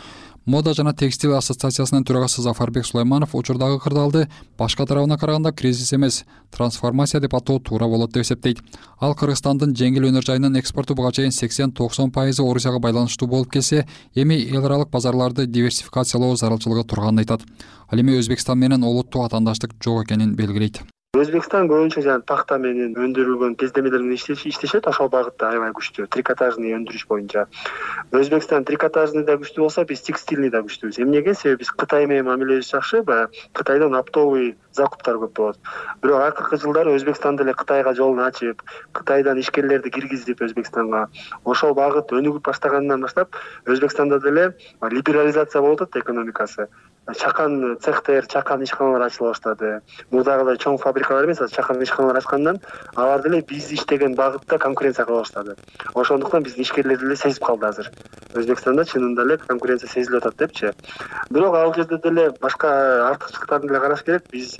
Мода жана текстиль ассоциациясынын төрагасы Зафарбек Сулайманов учурдагы кырдаалды башка тарабына караганда кризис эмес, трансформация деп атоо туура болот деп эсептейт. Ал Кыргызстандын жеңил өнөр жайынын экспорту буга чейин сексен токсон пайызы Орусияга байланыштуу болуп келсе, эми эл аралык базарларды диверсификациялоо зарылчылыгы турганын айтат. Ал эми Өзбекстан менен олуттуу атаандаштык жок экенин белгилейт. Өзбекстан көбүнчө жана такта менен өндүрүлгөн кездемелер менен иштешет, ошол багытта аябай күчтүү, трикотажный өндүрүш боюнча. Өзбекстан трикотажный да күчтүү болсо, биз текстильный да күчтүүбүз. Эмнеге? Себеби биз Кытай менен мамилебиз жакшы, баягы Кытайдан оптовый закуптар көп болот. Бирок акыркы жылдары Өзбекстан деле Кытайга жолун ачып, Кытайдан ишкерлерди киргизип Өзбекстанга ошол багыт өнүгүп баштагандан баштап, Өзбекстанда деле либерализация болуп атат экономикасы. Чакан цехтер, чакан ишканалар ачыла баштады. Мурдагыдай чоң фабрикалар эмес, чакан ишканалар ачкандан алар деле биз иштеген багытта конкуренция кыла баштады. Ошондуктан биздин ишкерлер деле сезип калды азыр. Өзбекстанда чынында эле конкуренция сезилип атат депчи. Бирок ал жерде деле башка артыкчылыктарын деле караш керек. Биз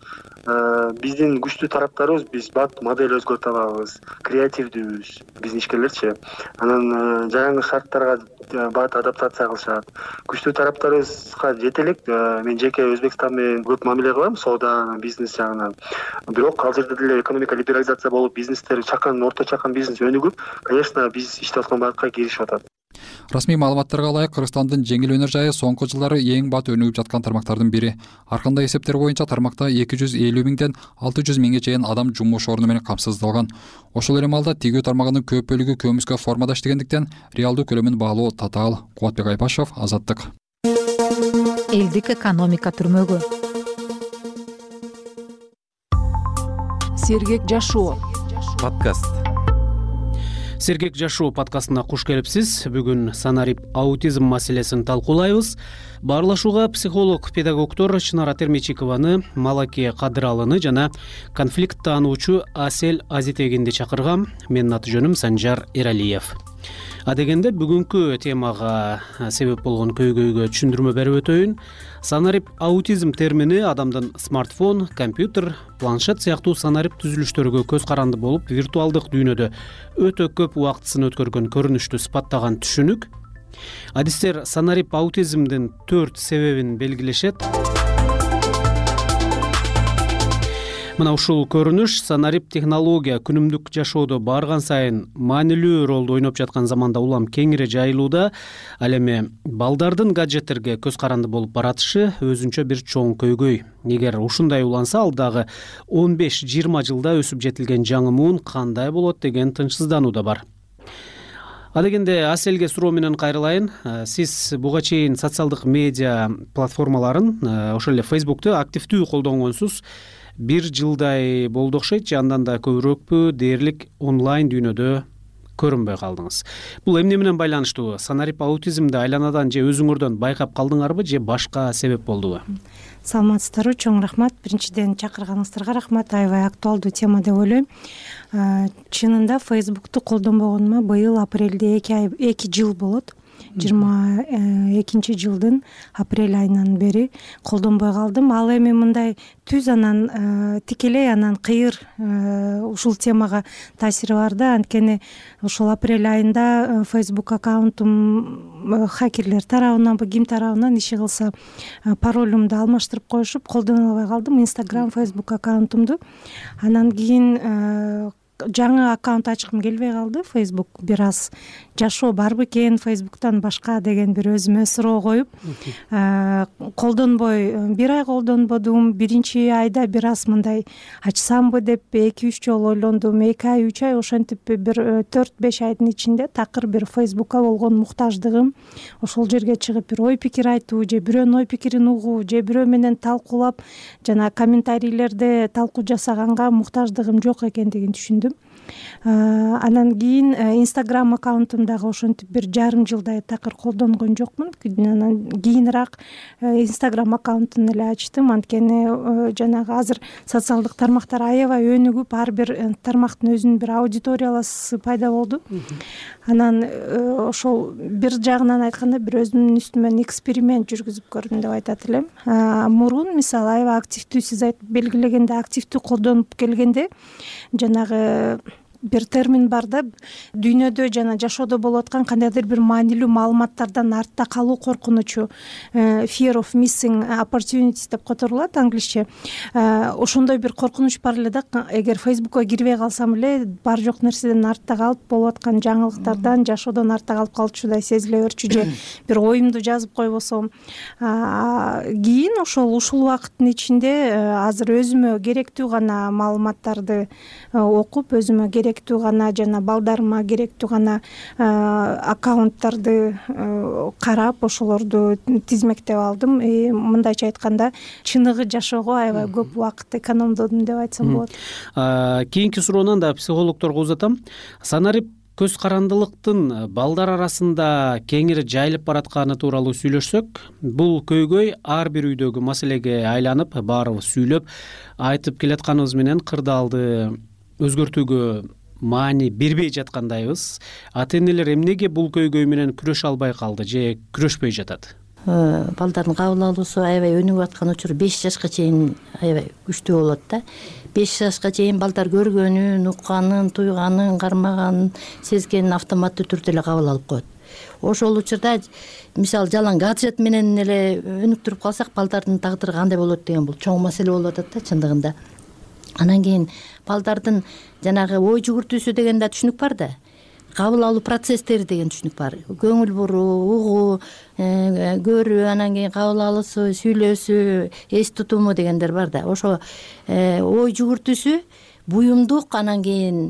биздин күчтүү тараптарыбыз, биз бат модель өзгөртө алабыз, креативдүүбүз, биздин ишкерлерчи. Анан жаңы шарттарга бат адаптация кылышат. Күчтүү тараптарыбызга жетелик. Мен жеке Өзбекстан менен көп мамиле кылам, соода, бизнес жагынан. Бирок ал жерде деле экономика либерализация болуп, бизнестер чакан, орто чакан бизнес өнүгүп, конечно, биз иштеп аткан багытка киришип атат. Расмий маалыматтарга ылайык, Кыргызстандын жеңил өнөр жайы соңку жылдары эң бат өнүгүп жаткан тармактардын бири. Аркандай эсептер боюнча тармакта эки жүз элүү миңден алты жүз миңге чейин адам жумуш орну менен камсыздалган. Ошол эле маалда тигүү тармагынын көп бөлүгү көмүскө формада иштегендиктен реалдуу көлөмүн баалоо татаал. Кубатбек Айбашев, Азаттык. Элдик экономика түрмөгү. Сергек жашоо подкаст. Сергек жашоо подкастына куш келипсиз. Бүгүн санарип аутизм маселесин талкуулайбыз. Баарлашууга психолог, педагогдор Чынара Термечикованы, Малаке Кадыралыны жана конфликт таануучу Асел Азитегинди чакыргам. Менин аты жөнүм Санжар Эралиев. Адегенде бүгүнкү темага себеп болгон көйгөйгө түшүндүрмө берип өтөйүн. Санарип аутизм термини адамдын смартфон, компьютер, планшет сыяктуу санарип түзүлүштөргө көз каранды болуп, виртуалдык дүйнөдө өтө көп убактысын өткөргөн көрүнүштү сыпаттаган түшүнүк. Адистер санарип аутизмдин төрт себебин белгилешет. Мына ушул көрүнүш санарип технология күнүмдүк жашоодо барган сайын маанилүү ролду ойноп жаткан заманда улам кеңири жайылууда. Ал эми балдардын гаджеттерге көз каранды болуп баратышы өзүнчө бир чоң көйгөй. Эгер ушундай уланса, алдагы он беш жыйырма жылда өсүп жетилген жаңы муун кандай болот деген тынчсыздануу да бар. Адегенде Аселге суроо менен кайрылайын. Сиз буга чейин социалдык медиа платформаларын, ошол эле Facebook'ты активдүү колдонгонсуз. Бир жылдай болду окшойт, же андан да көбүрөөкпү дээрлик онлайн дүйнөдө көрүнбөй калдыңыз. Бул эмне менен байланыштуу? Санарип аутизмди айланадан же өзүңөрдөн байкап калдыңарбы, же башка себеп болдубу? Саламатсыздарбы, чоң рахмат. Биринчиден чакырганыңыздарга рахмат. Аябай актуалдуу тема деп ойлойм. Чынында Facebook'ту колдонбогонума быйыл апрелде эки ай эки жыл болот. жыйырма экинчи жылдын апрель айынан бери колдонбой калдым. Ал эми мындай түз анан тикелей анан кыйыр ушул темага таасири бар да. Анткени ушул апрель айында Facebook аккаунтум хакерлер тарабынанбы ким тарабынан иши кылса паролумду алмаштырып коюшуп колдоно албай калдым Instagram, Facebook аккаунтумду. Анан кийин жаңы аккаунт ачкым келбей калды. Facebook бир аз жашоо бар бекен Facebook'тан башка деген бир өзүмө суроо коюп колдонбой бир ай колдонбодум. Биринчи айда бир аз мындай ачсамбы деп эки үч жолу ойлондум. эки ай үч ай ошентип бир төрт беш айдын ичинде такыр бир Facebook'ка болгон муктаждыгым, ошол жерге чыгып бир ой пикир айтуу, же бирөөнүн ой пикирин угуу, же бирөө менен талкуулап жана комментарийлерде талкуу жасаганга муктаждыгым жок экендигин түшүндүм. Анан кийин Instagram аккаунтум дагы ошентип бир жарым жылдай такыр колдонгон жокмун. Анан кийинирээк Instagram аккаунтун эле ачтым. Анткени жанагы азыр социалдык тармактар аябай өнүгүп, ар бир тармактын өзүнүн бир аудиторияласы пайда болду. Анан ошол бир жагынан айтканда бир өзүмдүн үстүмөн эксперимент жүргүзүп көрдүм деп айтат элем. Мурун мисалы аябай активдүү, сиз айтып белгилегенде активдүү колдонуп келгенде жанагы бир термин бар да, дүйнөдө жана жашоодо болуп аткан кандайдыр бир маанилүү маалыматтардан артта калуу коркунучу, fear of missing opportunities деп которулат англисче. Ошондой бир коркунуч бар эле да. Эгер Facebook'ка кирбей калсам эле бар жок нерседен артта калып, болуп аткан жаңылыктардан, жашоодон артта калып калчудай сезиле берчү, же бир оюмду жазып койбосом. Кийин ошол ушул убакыттын ичинде азыр өзүмө керектүү гана маалыматтарды окуп, өзүмө керек гана жана балдарыма керектүү гана аккаунттарды карап, ошолорду тизмектеп алдым. Мындайча айтканда, чыныгы жашоого аябай көп убакыт экономдодум деп айтсам болот. Кийинки суроонан да психологторго узатам. Санарип көз карандылыктын балдар арасында кеңири жайылып баратканы тууралуу сүйлөшсөк, бул көйгөй ар бир үйдөгү маселеге айланып, баарыбыз сүйлөп айтып келатканыбыз менен кырдаалды өзгөртүүгө маани бербей жаткандайбыз. Ата-энелер эмнеге бул көйгөй менен күрөшө албай калды же күрөшпөй жатат? Балдардын кабыл алуусу аябай өнүгүп аткан учур беш жашка чейин аябай күчтүү болот да. беш жашка чейин балдар көргөнүн, укканын, туйганын, кармаганын, сезгенин автоматтуу түрдө эле кабыл алып коет. Ошол учурда мисалы жалаң гаджет менен эле өнүктүрүп калсак, балдардын тагдыры кандай болот деген бул чоң маселе болуп атат да чындыгында. Анан кийин балдардын жанагы ой жүгүртүүсү деген да түшүнүк бар да. Кабыл алуу процесстери деген түшүнүк бар. Көңүл буруу, угуу, көрүү, анан кийин кабыл алуусу, сүйлөөсү, эс тутуму дегендер бар да. Ошо ой жүгүртүүсү, буюмдук, анан кийин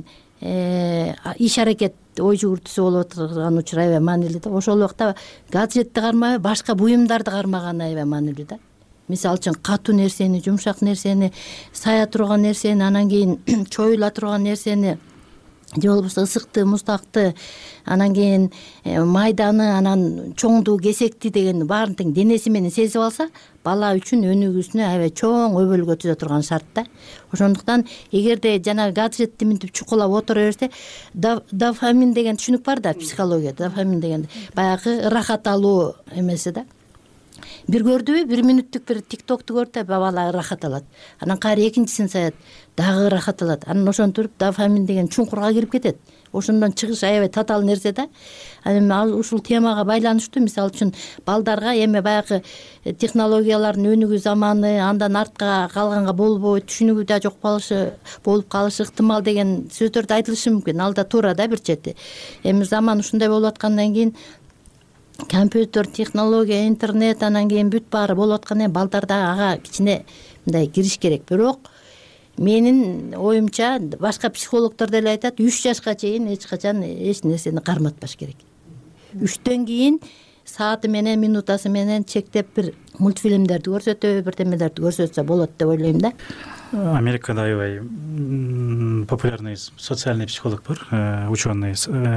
иш аракет ой жүгүртүүсү болуп аткан учур аябай маанилүү да. Ошол убакта гаджетти кармабай, башка буюмдарды кармаган аябай маанилүү да. Мисалы үчүн катуу нерсени, жумшак нерсени, сая турган нерсени, анан кийин чоюла турган нерсени же болбосо ысыкты муздакты анан кийин майданы анан чоңду кесекти деген баарын тең денеси менен сезип алса бала үчүн өнүгүүсүнө аябай чоң өбөлгө түзө турган шарт да. Ошондуктан эгерде жанагы гаджетти мынтип чукулап отура берсе дофамин деген түшүнүк бар да психологияда. Дофамин деген баягы ырахат алуу эмеси да. Бир көрдүбү бир мүнөттүк бир тиктокту көрдү бала ырахат алат, анан кайра экинчисин саят дагы ырахат алат, анан ошентип дофамин деген чуңкурга кирип кетет. Ошондон чыгыш аябай татаал нерсе да. Анан ушул темага байланыштуу мисалы үчүн балдарга эми баягы технологиялардын өнүгүү заманы андан артка калганга болбойт, түшүнүгү да жок болушу болуп калышы ыктымал деген сөздөр да айтылышы мүмкүн. Ал да туура да бир чети. Эми заман ушундай болуп аткандан кийин компьютер, технология, интернет анан кийин бүт баары болуп аткандан кийин балдар да ага кичине мындай кириш керек. Бирок менин оюмча башка психологдор деле айтат, үч жашка чейин эч качан эч нерсени карматпаш керек. үчтөн кийин сааты менен минутасы менен чектеп бир мультфильмдерди көрсөтүп, бирдемелерди көрсөтсө болот деп ойлойм да. Америкада аябай популярный социальный психолог бар, ученый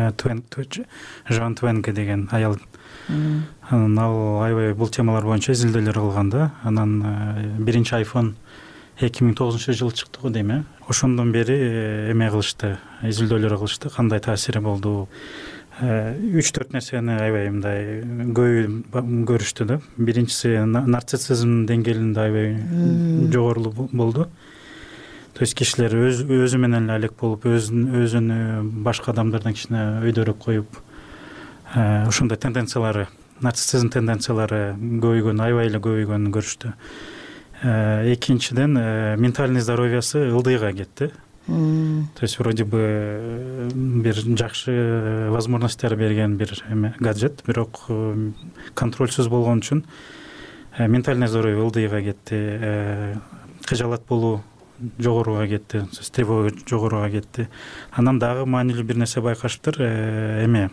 Жоан Твенге деген аял. Анан ал аябай бул темалар боюнча изилдөөлөр кылган да. Анан биринчи айфон эки миң тогузунчу жылы чыкты го дейм э. Ошондон бери эме кылышты, изилдөөлөр кылышты, кандай таасири болду. үч төрт нерсени аябай мындай көбү көрүштү да. Биринчиси нарциссизм деңгээлинде аябай жогору болду. То есть кишилер өзү менен эле алек болуп, өзүн башка адамдардан кичине өйдөрөөк коюп, ошондой тенденциялары, нарциссизм тенденциялары көбөйгөн, аябай эле көбөйгөнүн көрүштү. Экинчиден ментальный здоровьясы ылдыйга кетти. То есть вроде бы бир жакшы возможностьтер берген бир гаджет, бирок контрольсуз болгон үчүн ментальный здоровье ылдыйга кетти, кыжалат болуу жогоруга кетти, тревога жогоруга кетти. Анан дагы маанилүү бир нерсе байкашыптыр, эме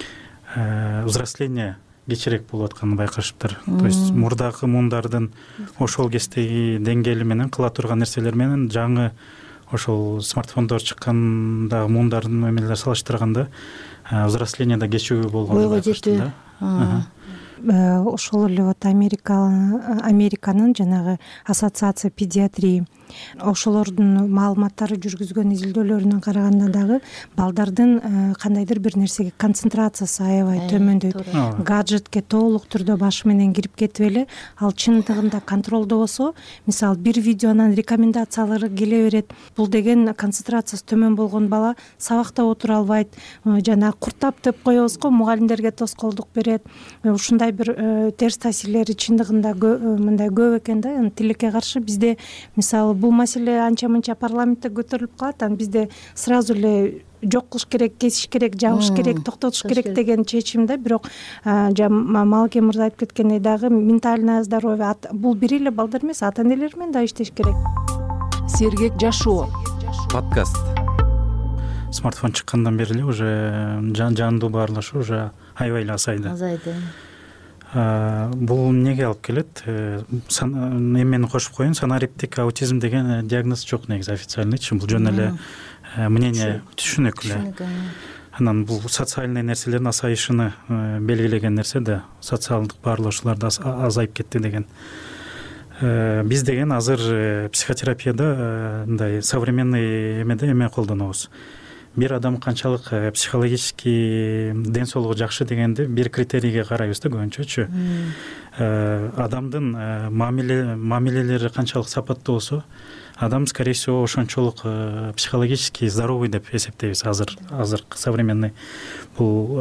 взросление кечирээк болуп атканын байкашыптыр. То есть мурдагы мундардын ошол кездеги деңгээли менен кыла турган нерселер менен жаңы ошол смартфондор чыккандагы мундардын эмелер салыштырганда взросление да кечүүгө болгон байкашты да. Ошол эле вот Америка Американын жанагы ассоциация педиатрии ошолордун маалыматтары жүргүзгөн изилдөөлөрүнөн караганда дагы балдардын кандайдыр бир нерсеге концентрациясы аябай төмөндөйт. Гаджетке толук түрдө башы менен кирип кетип эле ал чындыгында контролдо болсо, мисалы бир видеонун рекомендациялары келе берет. Бул деген концентрациясы төмөн болгон бала сабакта отура албайт, жана куртап деп коебуз го, мугалимдерге тоскоолдук берет. Ушундай бир терс таасирлери чындыгында мындай көп экен да. Тилекке каршы бизде мисалы бул маселе анча мынча парламентте көтөрүлүп калат, анан бизде сразу эле жок кылыш керек, кесиш керек, жабыш керек, токтотуш керек деген чечим да. Бирок Малке мырза айтып кеткендей дагы ментальное здоровье бул бир эле балдар эмес, ата энелер менен да иштеш керек. Сергек жашоо подкаст. Смартфон чыккандан бери эле уже жандуу баарлашуу уже аябай эле азайды. Азайды. Бул эмнеге алып келет? Эмени кошуп коеюн, санариптик аутизм деген диагноз жок негизи официальный. Бул жөн эле мнение, түшүнүк эле. Анан бул социальный нерселердин азайышыны белгилеген нерсе да, социалдык баарлашуулар да азайып кетти деген. Биз деген азыр психотерапияда мындай современный эмеде эме колдонобуз. Бир адам канчалык психологический ден соолугу жакшы дегенди бир критерийге карайбыз да көбүнчөчү. Адамдын мамилелери канчалык сапаттуу болсо, адам скорее всего ошончолук психологически здоровый деп эсептейбиз азыр азыркы современный бул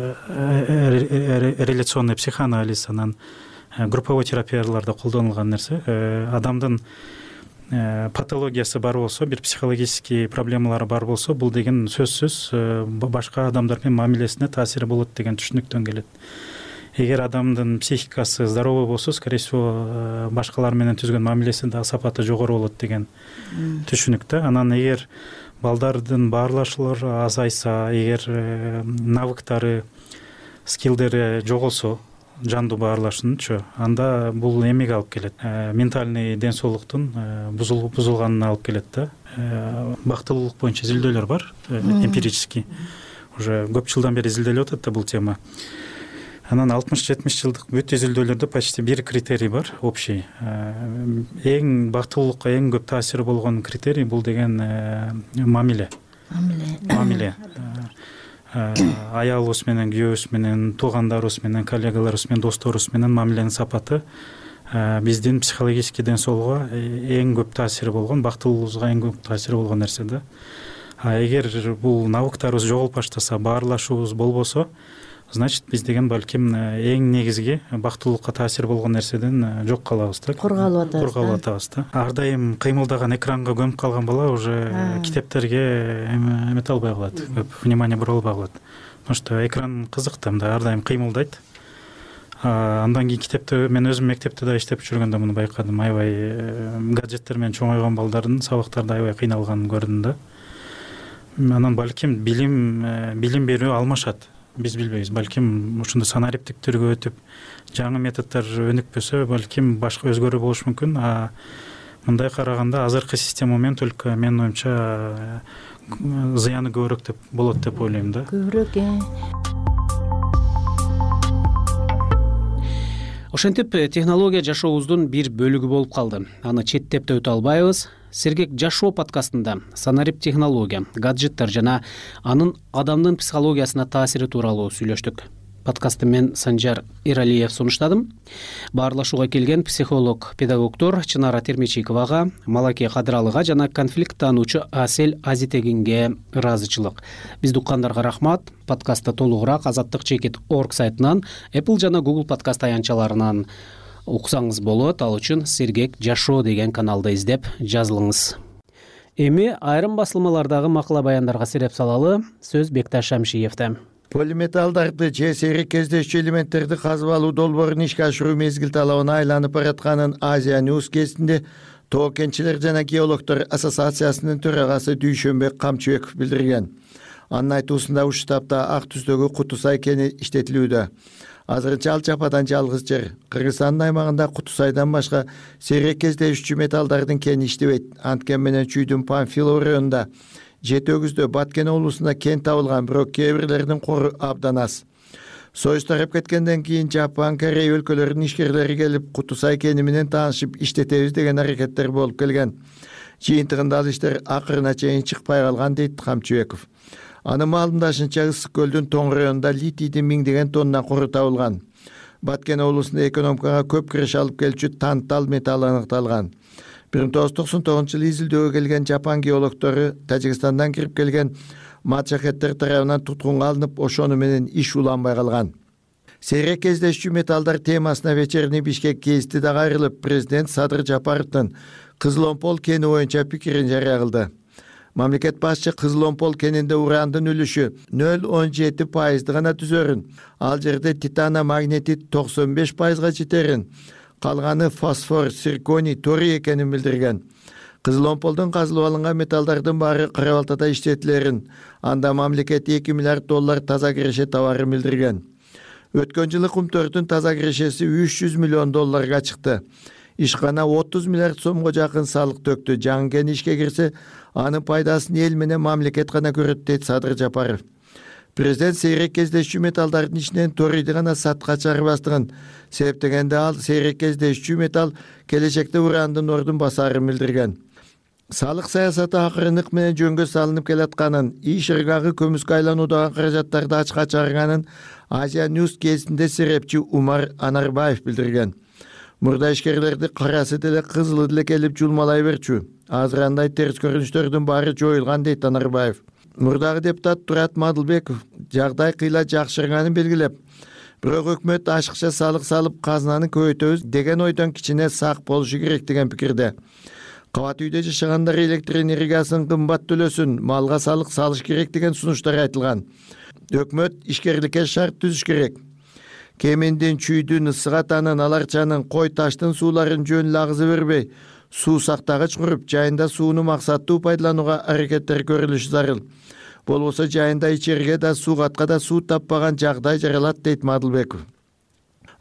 реляционный психоанализ анан групповой терапияларда колдонулган нерсе. Адамдын патологиясы бар болсо, бир психологический проблемалары бар болсо, бул деген сөзсүз башка адамдар менен мамилесине таасири болот деген түшүнүктөн келет. Эгер адамдын психикасы здоровый болсо, скорее всего башкалар менен түзгөн мамилеси да сапаты жогору болот деген түшүнүктө. Анан эгер балдардын баарлашуулары азайса, эгер навыктары, скиллдери жоголсо, жандуу баарлашуучу анда бул эмеге алып келет, ментальный ден соолуктун бузулганына алып келет да. Бактылуулук боюнча изилдөөлөр бар, эмпирический, уже көп жылдан бери изилделип атат да бул тема. Анан алтымыш жетимиш жылдык бүт изилдөөлөрдө почти бир критерий бар, общий. Эң бактылуулукка эң көп таасири болгон критерий бул деген мамиле. Мамиле. Мамиле. Аялыбыз менен, күйөөбүз менен, туугандарыбыз менен, коллегаларыбыз менен, досторубуз менен мамиленин сапаты биздин психологический ден соолугуга эң көп таасири болгон, бактылуулугубузга эң көп таасири болгон нерсе да. А эгер бул навыктарыбыз жоголуп баштаса, баарлашуубуз болбосо, значит биз деген балким эң негизги бактылуулукка таасир болгон нерседен жок калабыз да. Кургалып атабыз. Кургалып атабыз да. Ар дайым кыймылдаган экранга көмүп калган бала уже китептерге эмете албай калат, көп внимание бура албай калат. Потому что экран кызык да, мындай ар дайым кыймылдайт. Андан кийин китепте мен өзүм мектепте да иштеп жүргөндө муну байкадым. Аябай гаджеттер менен чоңойгон балдардын сабактарда аябай кыйналганын көрдүм да. Анан балким билим билим берүү алмашат. Биз билбейбиз, балким ушундай санариптик түргө өтүп, жаңы методдор өнүкпөсө, балким башка өзгөрүү болушу мүмкүн. А мындай караганда азыркы система менен только менин оюмча зыяны көбүрөөк деп болот деп ойлойм да. Көбүрөөк. Ошентип технология жашообуздун бир бөлүгү болуп калды. Аны четтеп да өтө албайбыз. Сергек жашоо подкастында санарип технология, гаджеттер жана анын адамдын психологиясына таасири тууралуу сүйлөштүк. Подкастты мен Санжар Иралиев сунуштадым. Баарлашууга келген психолог, педагогдор Чынара Термечиковага, Малаке Кадыралыга жана конфликт таануучу Асель Азитегинге ыраазычылык. Бизди уккандарга рахмат. Подкастты толугураак азаттык чекит точка орг сайтынан, Apple жана Google подкаст аянтчаларынан уксаңыз болот. Ал үчүн Сергек жашоо деген каналды издеп жазылыңыз. Эми айрым басылмалардагы макала баяндарга сереп салалы. Сөз Бекташ Шамшиевде. Полиметалдарды же сейрек кездешчү элементтерди казып алуу долбоорун ишке ашыруу мезгил талабына айланып баратканын Азия News кезинде Тоо кенчилер жана геологдор ассоциациясынын төрагасы Дүйшөнбек Камчыбеков билдирген. Анын айтуусунда ушул тапта ак түстөгү Кутусай кени иштетилүүдө. Азырынча ал жападан жалгыз жер. Кыргызстандын аймагында Кутусайдан башка сейрек кездешчү металлдардын кени иштебейт. Анткени менен Чүйдүн Памфилов районунда, Жети Өгүздө, Баткен облусунда кен табылган, бирок кээ бирлеринин кору абдан аз. Союз тарап кеткенден кийин Жапон, Корей өлкөлөрүнүн ишкерлери келип, Кутусай кени менен таанышып иштетебиз деген аракеттер болуп келген. Жыйынтыгында ал иштер акырына чейин чыкпай калган дейт Камчыбеков. Анын маалымдашынча Ысык көлдүн Тоң районунда литийдин миңдеген тонна кору табылган. Баткен облусунда экономикага көп киреш алып келчү тантал металл аныкталган. бир миң тогуз жүз токсон тогузунчу жылы изилдөөгө келген Жапон геологдору Тажикстандан кирип келген мачахеттер тарабынан туткунга алынып, ошону менен иш уланбай калган. Сейрек кездешчү металлдар темасына вечерний Бишкек гезити дагы айрылып, президент Садыр Жапаровдун Кызыл-Омпол кени боюнча пикирин жарыя кылды. Мамлекет башчы Кызыл-Омпол кенинде урандын үлүшү нөл он жети пайызды гана түзөрүн, ал жерде титана магнетит токсон беш пайызга жетерин, калганы фосфор, цирконий, торий экенин билдирген. Кызыл-Омполдун казылып алынган металлдардын баары Кара Балтада иштетилерин, анда мамлекет эки миллиард доллар таза киреше табарын билдирген. Өткөн жылы кумтөрдүн таза кирешеси үч жүз миллион долларга чыкты. Ишкана отуз миллиард сомго жакын салык төктү. Жаңы кен ишке кирсе, анын пайдасын эл менен мамлекет гана көрөт дейт Садыр Жапаров. Президент сейрек кездешчү металлдардын ичинен торийди гана сатка чыгарбастыгын себептегенде, ал сейрек кездешчү металл келечекте урандын ордун басаарын билдирген. Салык саясаты акырынык менен жөнгө салынып келатканын, иш ыргагы көмүскө айлануудагы каражаттарды ачка чыгарганын Азия News кезинде серепчи Умар Анарбаев билдирген. Мурда ишкерлерди карасы деле кызылы деле келип жулмалай берчү. Азыр андай терс көрүнүштөрдүн баары жоюлган дейт Анарбаев. Мурдагы депутат Турат Мадылбеков жагдай кыйла жакшырганын белгилеп, бирок өкмөт ашыкча салык салып казынаны көбөйтөбүз деген ойдон кичине сак болушу керек деген пикирде. Кабат үйдө жашагандар электр энергиясын кымбат төлөсүн, малга салык салыш керек деген сунуштар айтылган. Өкмөт ишкерликке шарт түзүш керек. Кемендин, Чүйдүн, Ысык Атанын, Аларчанын, Кой Таштын сууларын жөн лагызы бербей, суу сактагыч куруп, жайында сууну максаттуу пайдаланууга аракеттер көрүлүшү зарыл. Болбосо жайында ичерге да, суугатка да суу таппаган жагдай жаралат дейт Мадылбеков.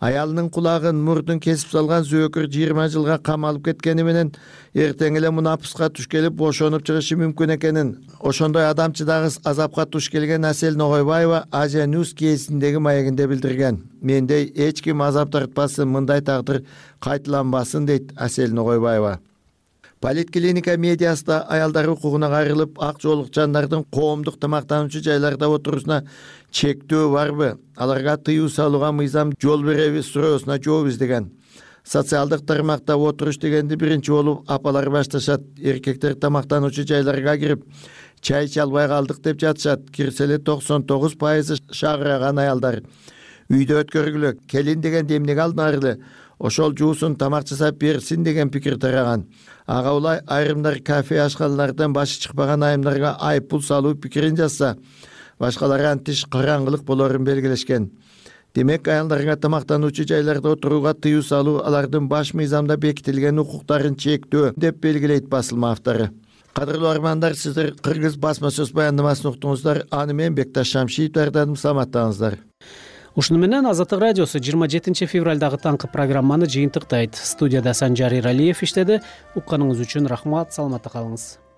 Аялынын кулагын, мурдун кесип салган зөөкүр жыйырма жылга камалып кеткени менен эртең эле мунапыска туш келип бошонуп чыгышы мүмкүн экенин, ошондой адамчыдагы азапка туш келген Асель Ногойбаева Азия Ньюс кезиндеги маегинде билдирген. Мендей эч ким азап тартпасын, мындай тагдыр кайталанбасын дейт Асель Ногойбаева. Политклиника медиасында аялдар укугуна кайрылып, ак жоолук жандардын коомдук тамактануучу жайларда отурусуна чектөө барбы? Аларга тыюу салууга мыйзам жол береби суроосуна жооп издеген. Социалдык тармакта отуруш дегенди биринчи болуп апалар башташат. Эркектер тамактануучу жайларга кирип, чай чалбай калдык деп жатышат. Кирсе эле токсон тогуз пайызы шагыраган аялдар. Үйдө өткөргүлө, келин дегенди эмнеге алдыңар? Ошол жуусун тамак жасап берсин деген пикир тараган. Ага улай айрымдар кафе ашканалардан башы чыкпаган айымдарга айып пул салуу пикирин жазса, башкалары антиш караңгылык болорун белгилешкен. Демек, аялдарга тамактануучу жайларда отурууга тыюу салуу алардын баш мыйзамда бекитилген укуктарын чектөө деп белгилейт басылма автору. Кадырлуу армандар, сиздер Кыргыз басма сөз баяндамасын уктуңуздар. Аны мен Бекташ Шамшиев даярдадым. Саламаттаңыздар. Ушуну менен Азаттык радиосу жыйырма жетинчи февралдагы таңкы программаны жыйынтыктайт. Студияда Санжар Иралиев иштеди. Укканыңыз үчүн рахмат. Саламатта калыңыз.